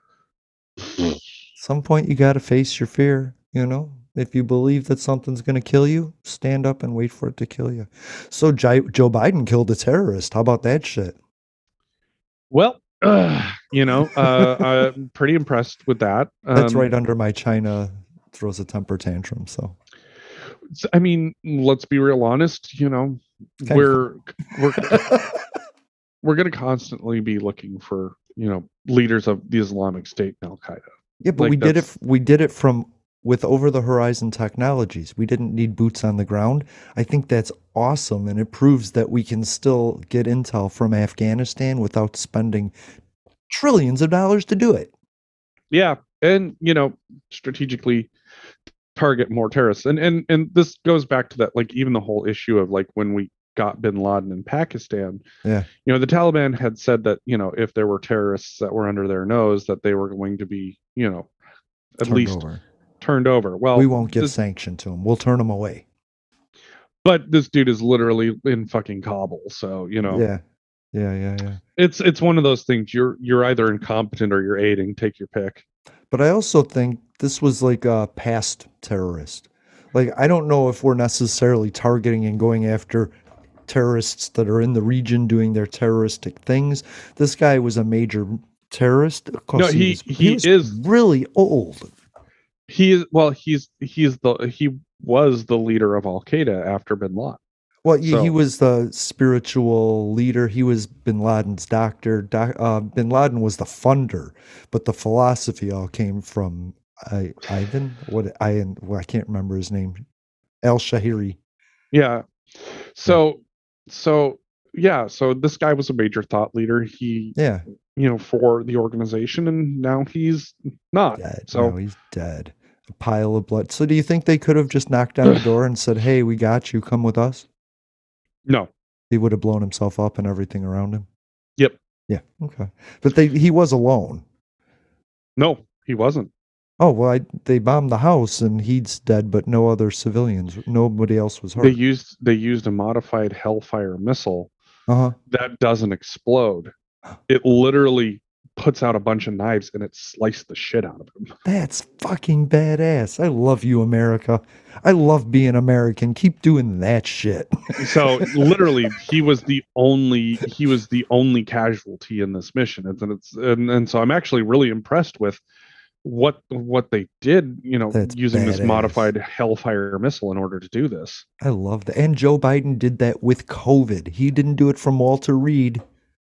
some point you got to face your fear, you know? If you believe that something's going to kill you, stand up and wait for it to kill you. So J- Joe Biden killed a terrorist. How about that shit? Well, uh, you know, uh, I'm pretty impressed with that. Um, That's right under my China throws a temper tantrum. So, I mean, let's be real honest. You know, okay. we're we're we're going to constantly be looking for, you know, leaders of the Islamic State and Al Qaeda. Yeah, but like we did it. We did it from. With over-the-horizon technologies. We didn't need boots on the ground. I think that's awesome, and it proves that we can still get intel from Afghanistan without spending trillions of dollars to do it. Yeah, and, you know, strategically target more terrorists. And and and this goes back to that, like, even the whole issue of, like, when we got bin Laden in Pakistan. Yeah. You know, the Taliban had said that, you know, if there were terrorists that were under their nose, that they were going to be, you know, at Turned least... over. turned over. Well, we won't give this, sanction to him. We'll turn him away. But this dude is literally in fucking Kabul, so you know. Yeah, Yeah, yeah, yeah. It's it's one of those things. You're you're either incompetent or you're aiding. Take your pick. But I also think this was like a past terrorist. Like, I don't know if we're necessarily targeting and going after terrorists that are in the region doing their terroristic things. This guy was a major terrorist. Of course, No, he was, he was is really old. He is well. He's he's the he was the leader of Al Qaeda after Bin Laden. Well, he, So- he was the spiritual leader. He was Bin Laden's doctor. Doc, uh, Bin Laden was the funder, but the philosophy all came from I, Ivan. What I well, I can't remember his name. Al Shahiri. Yeah. So so yeah. So this guy was a major thought leader. He Yeah, you know for the organization, and now he's not. dead. So No, he's dead. A pile of blood. So, do you think they could have just knocked on the door and said, "Hey, we got you. Come with us"? no. He would have blown himself up and everything around him. Yep. Yeah. Okay. But they he was alone. No, he wasn't. Oh well, I, they bombed the house and he's dead, but no other civilians. Nobody else was They hurt. used they used a modified Hellfire missile Uh huh. that doesn't explode. It literally puts out a bunch of knives and it sliced the shit out of him. That's fucking badass. I love you, America. I love being American. Keep doing that shit. So literally, he was the only he was the only casualty in this mission, and it's and, and so I'm actually really impressed with what what they did. You know, That's using this badass. modified Hellfire missile in order to do this. I love that. And Joe Biden did that with COVID. He didn't do it from Walter Reed.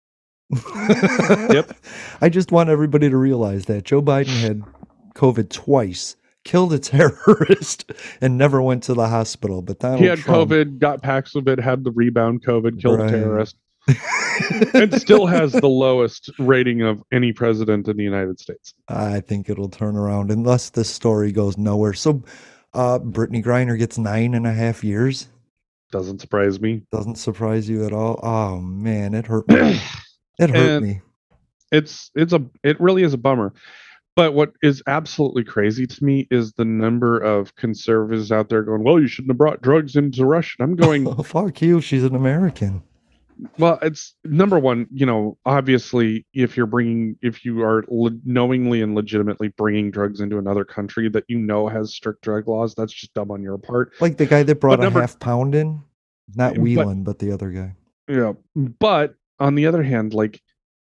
Yep. I just want everybody to realize that Joe Biden had COVID twice, killed a terrorist, and never went to the hospital. But Donald He had Trump, COVID, got Paxlovid, had the rebound COVID, killed Right. a terrorist, and still has the lowest rating of any president in the United States. I think it'll turn around unless this story goes nowhere. So, uh, Brittany Griner gets nine and a half years. Doesn't surprise me. Doesn't surprise you at all. Oh man, it hurt me. It hurt And- me. It's it's a it really is a bummer. But what is absolutely crazy to me is the number of conservatives out there going, "Well, you shouldn't have brought drugs into Russia." And I'm going, Oh, fuck you. She's an American. well, it's number one. You know, obviously, if you're bringing, if you are le- knowingly and legitimately bringing drugs into another country that you know has strict drug laws, that's just dumb on your part. Like the guy that brought But a number- half pound in, not But- Whelan, but the other guy. Yeah, but on the other hand, like,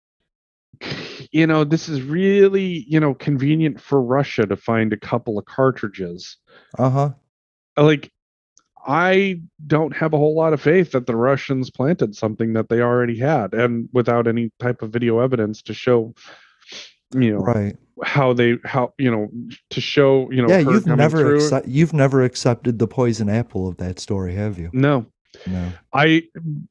you know, this is really, you know, convenient for Russia to find a couple of cartridges. Uh huh. Like, I don't have a whole lot of faith that the Russians planted something that they already had, and without any type of video evidence to show, you know, Right. how they, how, you know, to show, you know, Yeah, her you've coming never through. accept, you've never accepted the poison apple of that story, have you? No, No. I,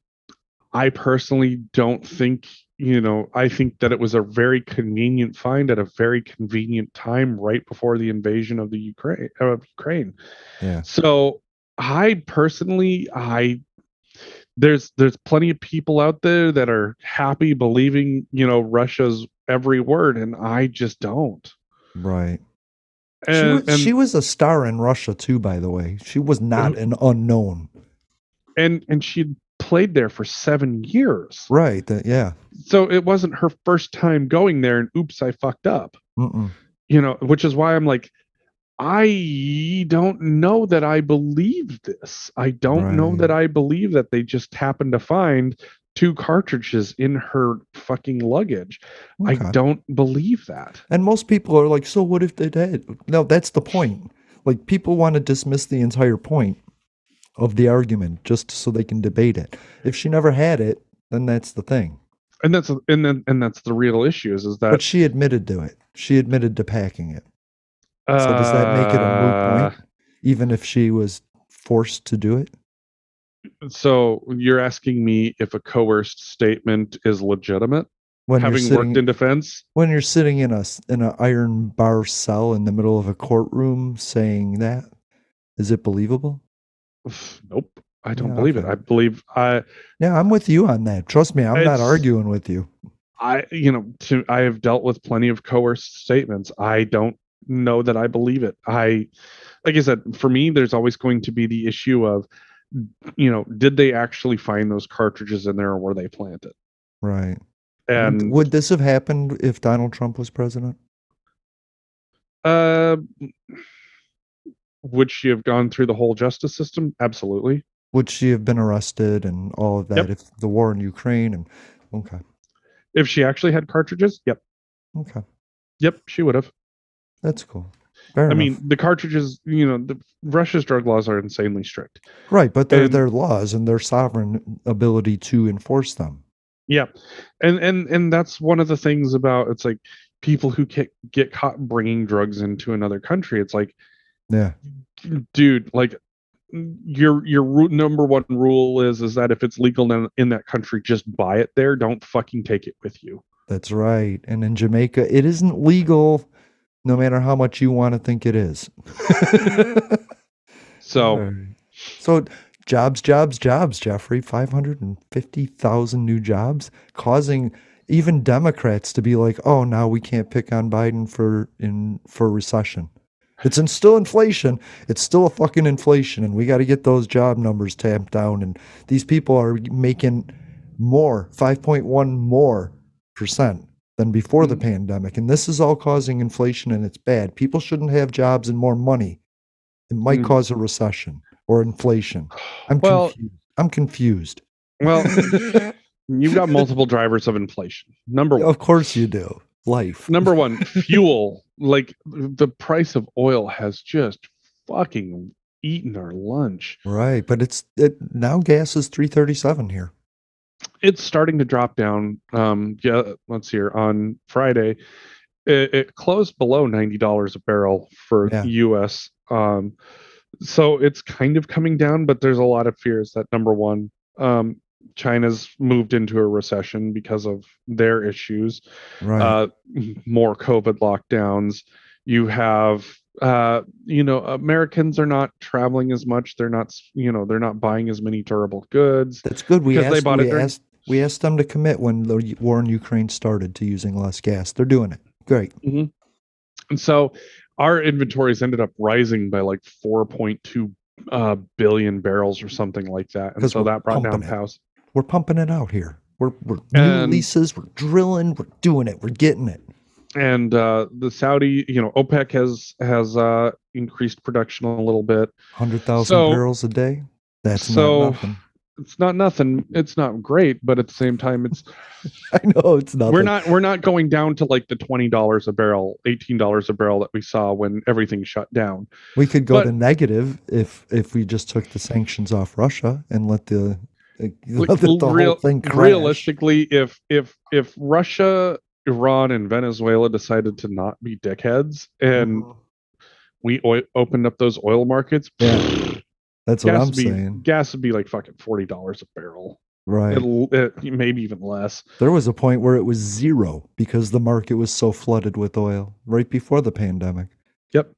I personally don't think, you know, I think that it was a very convenient find at a very convenient time right before the invasion of the Ukraine, of Ukraine. Yeah. So I personally, I there's there's plenty of people out there that are happy believing, you know, Russia's every word, and I just don't. Right. She And, was, and, she was a star in Russia too, by the way. She was not an unknown. and and she'd played there for seven years. Right. that- yeah. So it wasn't her first time going there, and oops, I fucked up. Mm-mm. You know, which is why I'm like, I don't know that I believe this. I don't know Right. that I believe that they just happened to find two cartridges in her fucking luggage. I Okay. don't believe that. And most people are like, so what if they did? No, that's the point. Like, people want to dismiss the entire point of the argument just so they can debate it. If she never had it, then that's the thing. And that's and then and that's the real issue is, is that But she admitted to it. She admitted to packing it. So does that make it a moot uh, point? Even if she was forced to do it? So you're asking me if a coerced statement is legitimate, When having you're sitting, worked in defense? when you're sitting in a s- in an iron bar cell in the middle of a courtroom saying that, is it believable? Nope. I don't Yeah, believe it. okay. I believe I Yeah, I'm with you on that. Trust me, I'm not It's- arguing with you. I, you know, to, I have dealt with plenty of coerced statements. I don't know that I believe it. I, like I said, for me, there's always going to be the issue of, you know, did they actually find those cartridges in there or were they planted? Right. And would this have happened if Donald Trump was president? Uh, would she have gone through the whole justice system? Absolutely. Would she have been arrested and all of that Yep. if the war in Ukraine and okay. If she actually had cartridges, yep. Okay. Yep, she would have. That's cool. Fair I enough. mean, the cartridges, you know, the Russia's drug laws are insanely strict. Right, but they're and- their laws and their sovereign ability to enforce them. Yeah. And and and that's one of the things about it's like people who get get caught bringing drugs into another country. It's like, Yeah. dude, like your your ru- number one rule is is that if it's legal in, in that country, just buy it there. Don't fucking take it with you. That's right. And in Jamaica, it isn't legal no matter how much you want to think it is. So Right. So jobs, jobs, jobs, Jeffrey. five hundred fifty thousand new jobs, causing even Democrats to be like, oh, now we can't pick on Biden for in for recession. It's in still inflation. It's still a fucking inflation, and we got to get those job numbers tamped down. And these people are making more, five point one more percent than before the pandemic. And this is all causing inflation, and it's bad. People shouldn't have jobs and more money. It might Mm. cause a recession or inflation. I'm Well- confused. I'm confused. well, you've got multiple drivers of inflation. Number one. Of course you do. Life. Number one, fuel. Like the price of oil has just fucking eaten our lunch. Right, but it's it now gas is three thirty-seven here. It's starting to drop down. Um, yeah, let's see here. On Friday, it, it closed below ninety dollars a barrel for Yeah. U S. Um, so it's kind of coming down, but there's a lot of fears that number one, um, China's moved into a recession because of their issues. Right. Uh, more COVID lockdowns. You have, uh, you know, Americans are not traveling as much. They're not, you know, they're not buying as many durable goods. That's good. We because asked, they bought we, it during- asked, we asked them to commit when the war in Ukraine started to using less gas. They're doing it. Great. And so our inventories ended up rising by like four point two uh, billion barrels or something like that. And 'Cause so we're that brought down pumping it. house. We're pumping it out here. We're, we're new And- leases. We're drilling. We're doing it. We're getting it. And uh, the Saudi, you know, OPEC has has uh, increased production a little bit. one hundred thousand So- barrels a day. That's so not nothing. it's not nothing. It's not great, but at the same time, it's I know it's nothing. we're not we're not going down to like the twenty dollars a barrel, eighteen dollars a barrel that we saw when everything shut down. We could go but- to negative if if we just took the sanctions off Russia and let the, uh, Like, let the, the real- whole thing crash. realistically, if if if Russia, Iran, and Venezuela decided to not be dickheads and Mhm. we o- opened up those oil markets, Yeah. That's what gas I'm would be saying. gas would be like fucking forty dollars a barrel. Right. It'll it, maybe even less. There was a point where it was zero because the market was so flooded with oil right before the pandemic. Yep.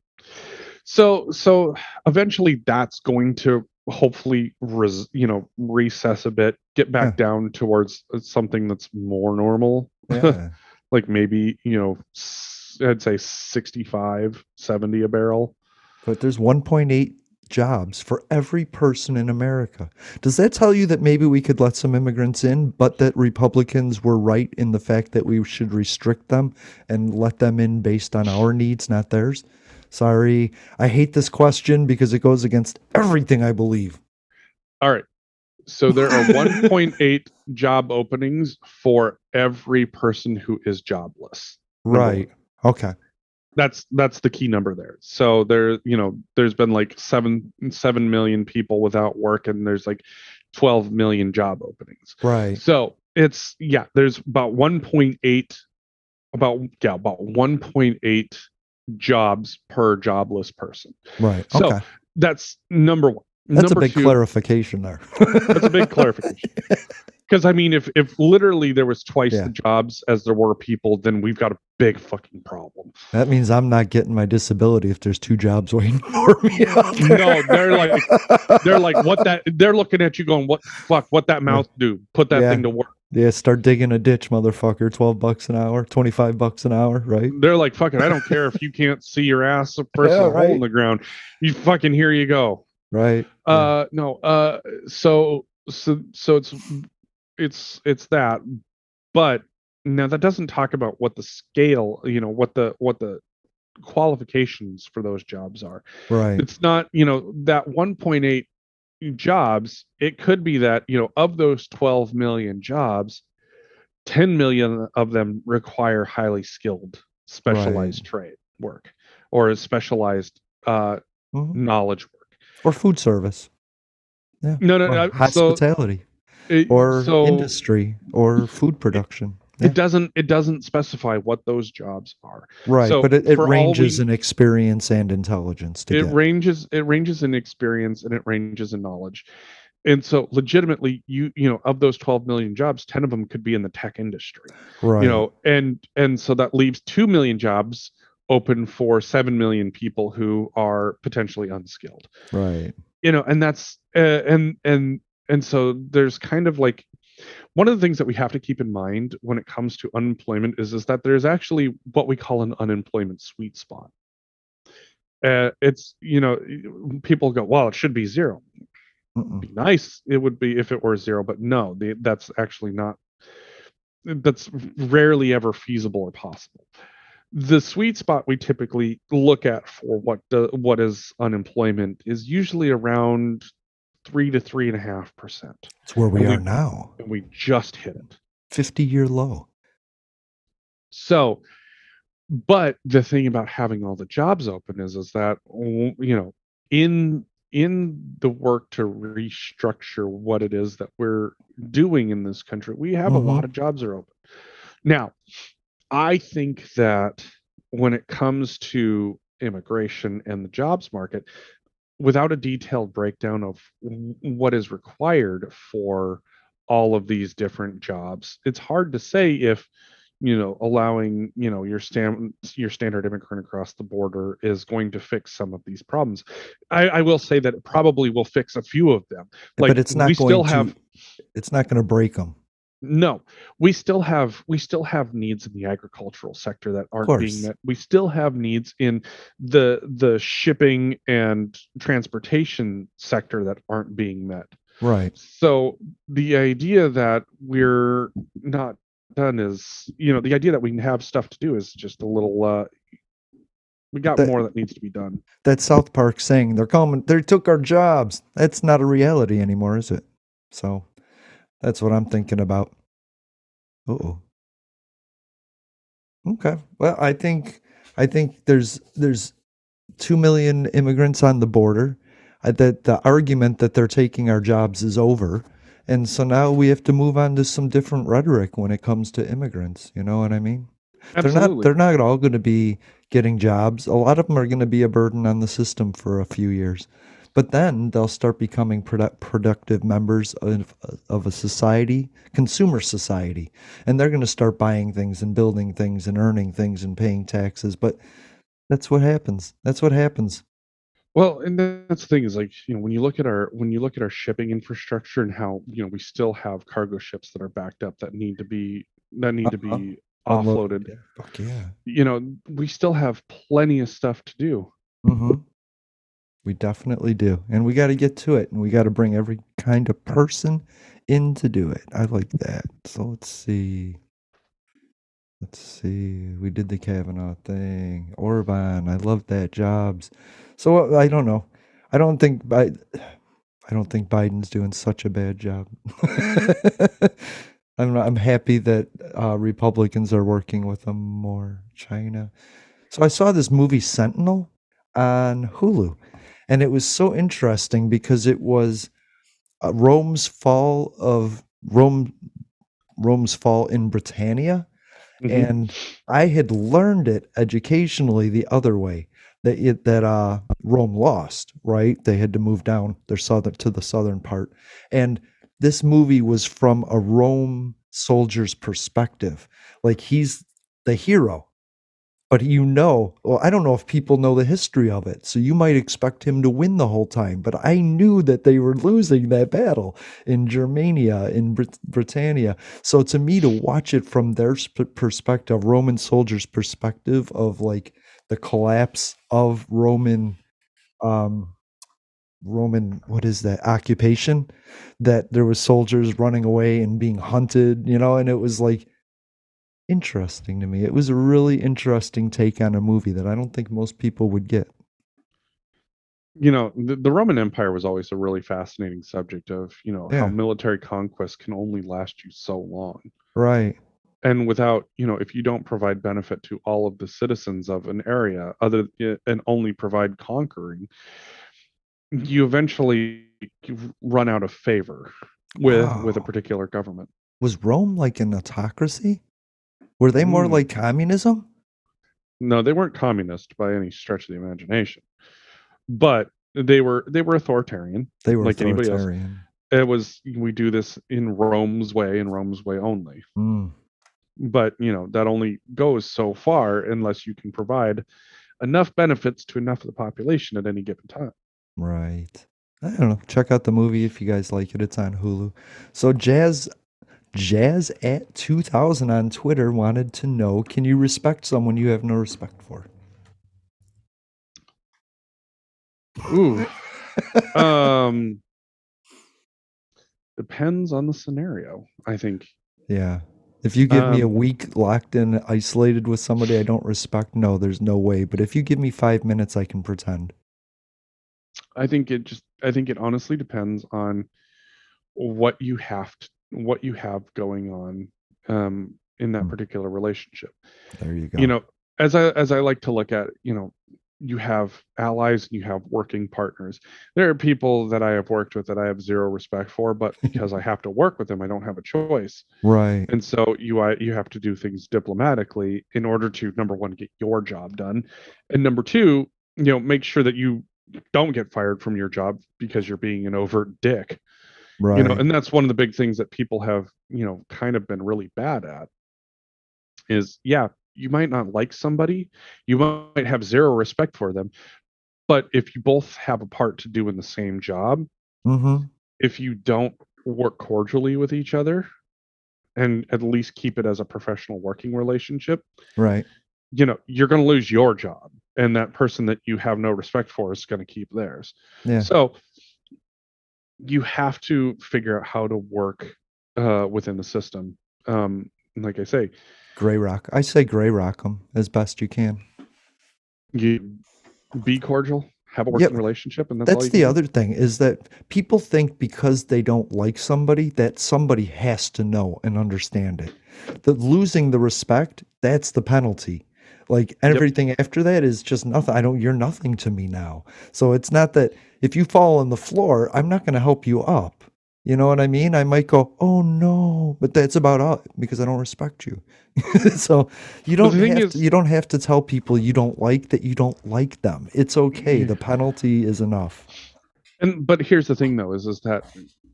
So so eventually that's going to hopefully res, you know recess a bit, get back down towards something that's more normal. Yeah. Like maybe, you know, s- I'd say sixty-five, seventy a barrel. But there's one point eight jobs for every person in America. Does that tell you that maybe we could let some immigrants in, but that Republicans were right in the fact that we should restrict them and let them in based on our needs, not theirs? Sorry. I hate this question because it goes against everything I believe. All right. So there are one point eight job openings for every person who is jobless. Number Right. one. Okay. That's that's the key number there. So there, you know, there's been like seven seven million people without work, and there's like twelve million job openings. Right. So it's yeah, there's about one point eight, about yeah, about one point eight jobs per jobless person. Right. So Okay. that's number one. That's number a big two, clarification there. That's a big clarification. Because I mean, if if literally there was twice Yeah. the jobs as there were people, then we've got a big fucking problem. That means I'm not getting my disability if there's two jobs waiting for me. out there. No, they're like they're like what that they're looking at you going, what fuck, what that mouth do? Put that Yeah. thing to work. Yeah, start digging a ditch, motherfucker. twelve bucks an hour, twenty-five bucks an hour, right? They're like, fuck it, I don't care if you can't see your ass versus Yeah, a right. hole in the ground. You fucking here you go. Right. Uh no, uh so so so it's it's it's that. But now that doesn't talk about what the scale, you know, what the what the qualifications for those jobs are. Right. It's not, you know, that one point eight jobs. It could be that, you know, of those twelve million jobs, ten million of them require highly skilled, specialized trade work or specialized uh, Mhm. knowledge work. Or food service. Yeah. No, no, Or no. So, hospitality it, or so industry or food production. Yeah. it doesn't it doesn't specify what those jobs are. Right, So but it, it for all ranges we- in experience and intelligence to it get. ranges it ranges in experience and it ranges in knowledge. And so legitimately, you you know, of those twelve million jobs, ten of them could be in the tech industry. Right. You know, and and so that leaves two million jobs open for seven million people who are potentially unskilled. Right. You know, and that's uh, and and and so there's kind of like one of the things that we have to keep in mind when it comes to unemployment is is that there's actually what we call an unemployment sweet spot. Uh, it's, you know, people go, well, it should be zero. Mm-mm. Be nice it would be if it were zero, but no, the, that's actually not. That's rarely ever feasible or possible. The sweet spot we typically look at for what the, what is unemployment is usually around three to three and a half percent. It's where we And are we- now. And we just hit it. fifty-year low. So, but the thing about having all the jobs open is, is that, you know, in in the work to restructure what it is that we're doing in this country, we have Mhm. a lot of jobs are open. Now, I think that when it comes to immigration and the jobs market, without a detailed breakdown of w- what is required for all of these different jobs, it's hard to say if, you know, allowing, you know, your stand your standard immigrant across the border is going to fix some of these problems. I, I will say that it probably will fix a few of them. Like, but it's not we going still to have it's not going to break them. no, we still have we still have needs in the agricultural sector that aren't being course. met. We still have needs in the the shipping and transportation sector that aren't being met. Right. So the idea that we're not done is, you know, the idea that we have stuff to do is just a little uh we got That- more that needs to be done. That South Park saying they're coming, they took our jobs. That's not a reality anymore, is it? So that's what I'm thinking about. Uh-oh. Okay. Well, I think I think there's there's two million immigrants on the border. I, that the argument that they're taking our jobs is over, and so now we have to move on to some different rhetoric when it comes to immigrants. You know what I mean? They're not Absolutely. they're not all going to be getting jobs. A lot of them are going to be a burden on the system for a few years. But then they'll start becoming produ- productive members of, of a society, consumer society. And they're going to start buying things and building things and earning things and paying taxes. But that's what happens. That's what happens. Well, and that's the thing is, like, you know, when you look at our when you look at our shipping infrastructure and how, you know, we still have cargo ships that are backed up that need to be that need to Uh-huh. be Unload- offloaded. Yeah. Fuck yeah. You know, we still have plenty of stuff to do. hmm We definitely do. And we got to get to it. And we got to bring every kind of person in to do it. I like that. So let's see. Let's see. We did the Kavanaugh thing. Orban. I love that. Jobs. So I don't know. I don't think Bi- I don't think Biden's doing such a bad job. I'm I'm happy that uh, Republicans are working with them more. China. So I saw this movie Sentinel on Hulu, and it was so interesting because it was uh, Rome's fall of Rome, Rome's fall in Britannia, Mhm. and I had learned it educationally the other way that it, that uh, Rome lost. Right, they had to move down their southern to the southern part, and this movie was from a Rome soldier's perspective. Like he's the hero. But you know, well, I don't know if people know the history of it, so you might expect him to win the whole time. But I knew that they were losing that battle in Germania, in Brit- Britannia. So to me, to watch it from their sp- perspective, Roman soldiers' perspective of like the collapse of Roman, um, Roman, what is that occupation? That there was soldiers running away and being hunted, you know, and it was like interesting to me. It was a really interesting take on a movie that I don't think most people would get. You know, the, the Roman Empire was always a really fascinating subject of, you know, how Yeah. military conquest can only last you so long. Right. And without, you know, if you don't provide benefit to all of the citizens of an area other and only provide conquering, you eventually run out of favor with with a Wow. particular government. Was Rome like an autocracy? Were they more Mm. like communism? No, they weren't communist by any stretch of the imagination, but they were they were authoritarian, They were like anybody else. authoritarian. It was, we do this in Rome's way and Rome's way only. Mm. But you know, that only goes so far unless you can provide enough benefits to enough of the population at any given time. Right. I don't know. Check out the movie if you guys like it. It's on Hulu. So Jazz Jazz at two thousand on Twitter wanted to know, can you respect someone you have no respect for? Ooh. um depends on the scenario, I think. Yeah. If you give me a Um, week locked in, isolated with somebody I don't respect, no, there's no way. But if you give me five minutes, I can pretend. I think it just I think it honestly depends on what you have to what you have going on um in that Hmm. particular relationship. There you go. You know, as I as I like to look at it, you know, you have allies and you have working partners. There are people that I have worked with that I have zero respect for, but because I have to work with them, I don't have a choice. Right. And so you I, you have to do things diplomatically in order to, number one, get your job done, and number two, you know, make sure that you don't get fired from your job because you're being an overt dick. Right. You know, and that's one of the big things that people have, you know, kind of been really bad at is, yeah, you might not like somebody, you might have zero respect for them, but if you both have a part to do in the same job, Mm-hmm. if you don't work cordially with each other and at least keep it as a professional working relationship, Right. you know, you're going to lose your job, and that person that you have no respect for is going to keep theirs. Yeah. So you have to figure out how to work uh, within the system. Um, like I say, Gray rock. I say gray rock them as best you can. you be cordial, have a working Yep. relationship, and that's, all That's you the can do. other thing is that people think because they don't like somebody that somebody has to know and understand it. The losing the respect, that's the penalty. Like everything after that is just nothing. I don't, you're nothing to me now. So it's not that if you fall on the floor, I'm not going to help you up. You know what I mean? I might go, oh no, but that's about it because I don't respect you. So you But don't the thing have is- to, you don't have to tell people you don't like that you don't like them. It's okay. Yeah. The penalty is enough. And but here's the thing though, is is that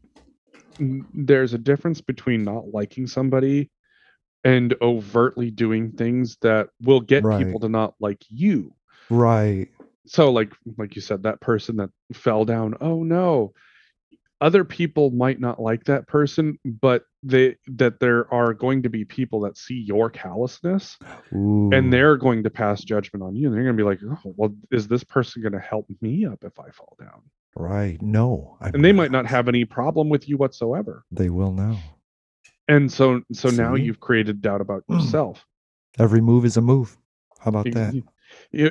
n- there's a difference between not liking somebody and overtly doing things that will get Right. people to not like you. Right. So like like you said, that person that fell down, oh no. Other people might not like that person, but they that there are going to be people that see your callousness Ooh. and they're going to pass judgment on you. And they're going to be like, oh, well, is this person going to help me up if I fall down? Right. No. I'm And they might not have any problem with you whatsoever. They will now. And so so now See? you've created doubt about yourself. Every move is a move. How about You- that? you- you-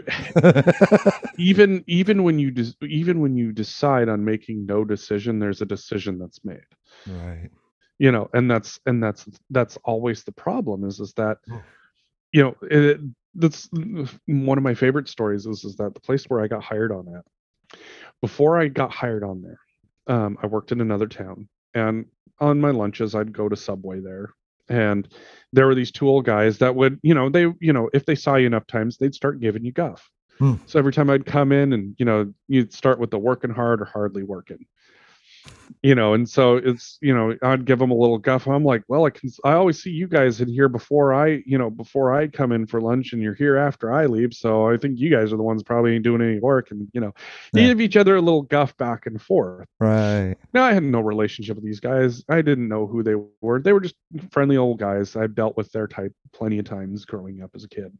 even even when you des- even when you decide on making no decision, there's a decision that's made. Right. You know, and that's and that's that's always the problem is is that Oh. you know it, that's one of my favorite stories is is that the place where I got hired on at, before I got hired on there, um, I worked in another town, and on my lunches I'd go to Subway there, and there were these two old guys that would, you know, they, you know, if they saw you enough times, they'd start giving you guff. Hmm. So every time I'd come in, and you know, you'd start with the working hard or hardly working, you know, and so it's, you know, I'd give them a little guff. I'm like, well, I can, I always see you guys in here before I, you know, before I come in for lunch, and you're here after I leave. So I think you guys are the ones probably ain't doing any work, and you know, you Yeah. give each other a little guff back and forth. Right. Now, I had no relationship with these guys. I didn't know who they were. They were just friendly old guys. I've dealt with their type plenty of times growing up as a kid.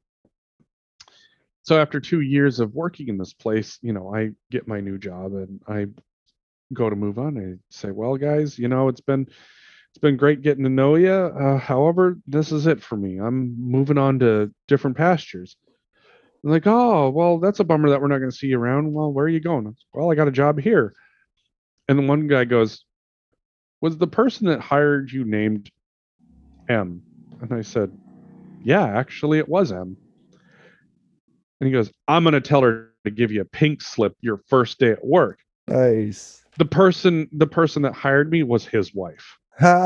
So after two years of working in this place, you know, I get my new job and I go to move on. I say, well, guys, you know, it's been it's been great getting to know you. Uh, however, this is it for me. I'm moving on to different pastures. I'm like, oh, well, that's a bummer that we're not going to see you around. Well, where are you going? Well, I got a job here. And then one guy goes, was the person that hired you named M? And I said, yeah, actually it was M. And he goes, I'm going to tell her to give you a pink slip your first day at work. Nice. The person, the person that hired me was his wife.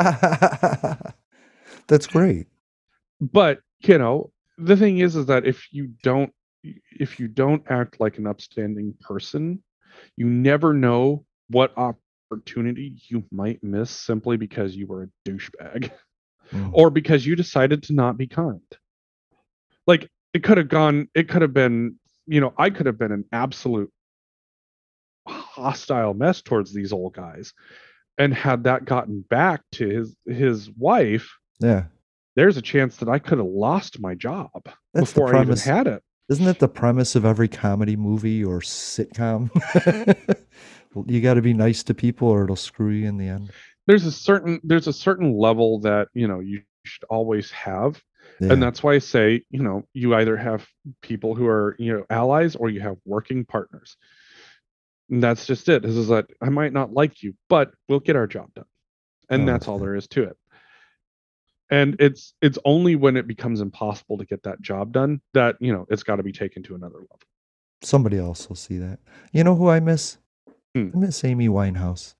That's great. But, you know, the thing is, is that if you don't, if you don't act like an upstanding person, you never know what opportunity you might miss simply because you were a douchebag mm. or because you decided to not be kind. Like it could have gone, it could have been, you know, I could have been an absolute hostile mess towards these old guys. And had that gotten back to his his wife, yeah, there's a chance that I could have lost my job That's before I even had it. Isn't that the premise of every comedy movie or sitcom? You got to be nice to people, or it'll screw you in the end. There's a certain there's a certain level that you know you should always have, yeah. And that's why I say you know you either have people who are you know allies or you have working partners. And that's just it. This is that I might not like you, but we'll get our job done. And oh, that's all there is to it. And it's it's only when it becomes impossible to get that job done that, you know, it's got to be taken to another level. Somebody else will see that. You know who I miss? Hmm. I miss Amy Winehouse.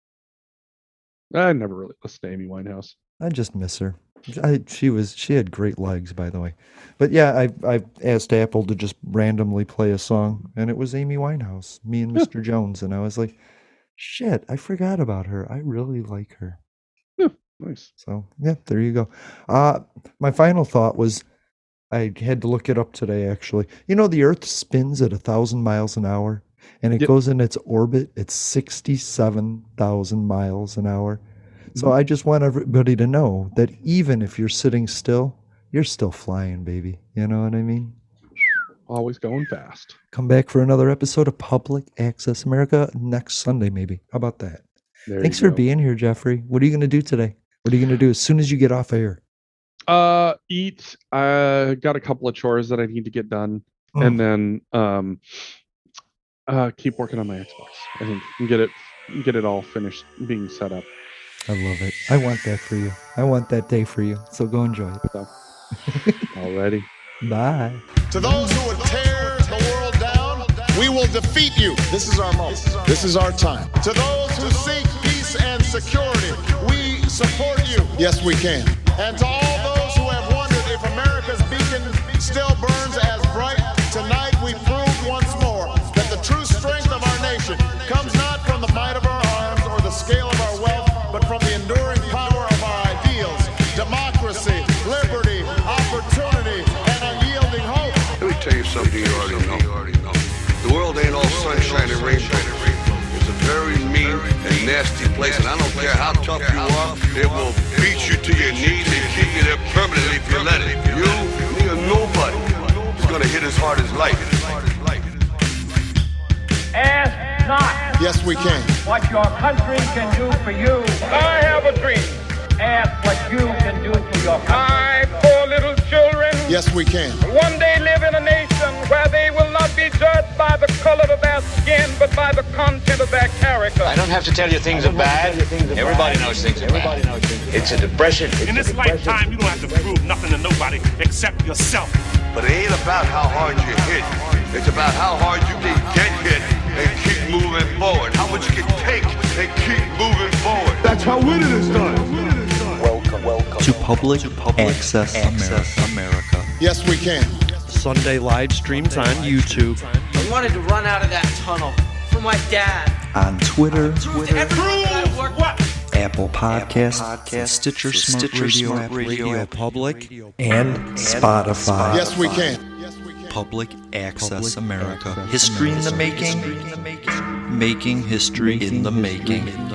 I never really listened to Amy Winehouse. I just miss her. I, she was she had great legs, by the way. But yeah, I I asked Apple to just randomly play a song, and it was Amy Winehouse, me and Mister Jones, and I was like, shit, I forgot about her. I really like her. Yeah, nice. So yeah, there you go. Uh my final thought was I had to look it up today, actually. You know, the Earth spins at a thousand miles an hour, and it yep. goes in its orbit at sixty-seven thousand miles an hour. So I just want everybody to know that even if you're sitting still, you're still flying, baby. You know what I mean? Always going fast. Come back for another episode of Public Access America next Sunday, maybe. How about that? There Thanks for being here, Jeffrey. What are you going to do today? What are you going to do as soon as you get off air? Uh, eat. I got a couple of chores that I need to get done. Mm. And then um, uh, keep working on my Xbox. I think and get it, get it all finished being set up. I love it. I want that for you. I want that day for you. So go enjoy it. So, already. Bye. To those who would tear the world down, we will defeat you. This is our moment. This is our time. To those who seek peace and security, we support you. Yes, we can. And to all those who have wondered if America's beacon still burns as bright, tonight we prove once more that the true strength of our nation comes not from the might of our arms or the scale of our wealth, but from the enduring power of our ideals, democracy, liberty, opportunity, and unyielding hope. Let me tell you something you already know. The world ain't all sunshine and rainbow. It's a very mean and nasty place, and I don't care how tough you are, it will beat you to your knees and keep you there permanently if you let it. You, me, or nobody is gonna hit as hard as life. Ask not. Yes, we can. What your country can do for you. I have a dream. Ask what you can do for your country. I, poor little children. Yes, we can. One day live in a nation where they will not be judged by the color of their skin, but by the content of their character. I don't have to tell you things are bad. Things are Everybody bad. knows things are Everybody bad. Knows things are it's bad. a depression. In this lifetime, you don't have to prove nothing to nobody except yourself. But it ain't about how hard you hit. It's about how hard you can get hit and keep moving forward. How much you can take and keep moving forward. That's how winning is done. Welcome, welcome to Public, to public Access, Access America. America. Yes, we can. Sunday live streams on YouTube. I wanted to run out of that tunnel for my dad. On Twitter, Twitter. What? Apple Podcasts, Podcast, Stitcher, Smart Stitcher, Radio, Smart Radio, Radio, Public, Radio, and, and Spotify. Yes, we can. Public Access Public America. Access history, America. In the making, history in the making. Making history in the making.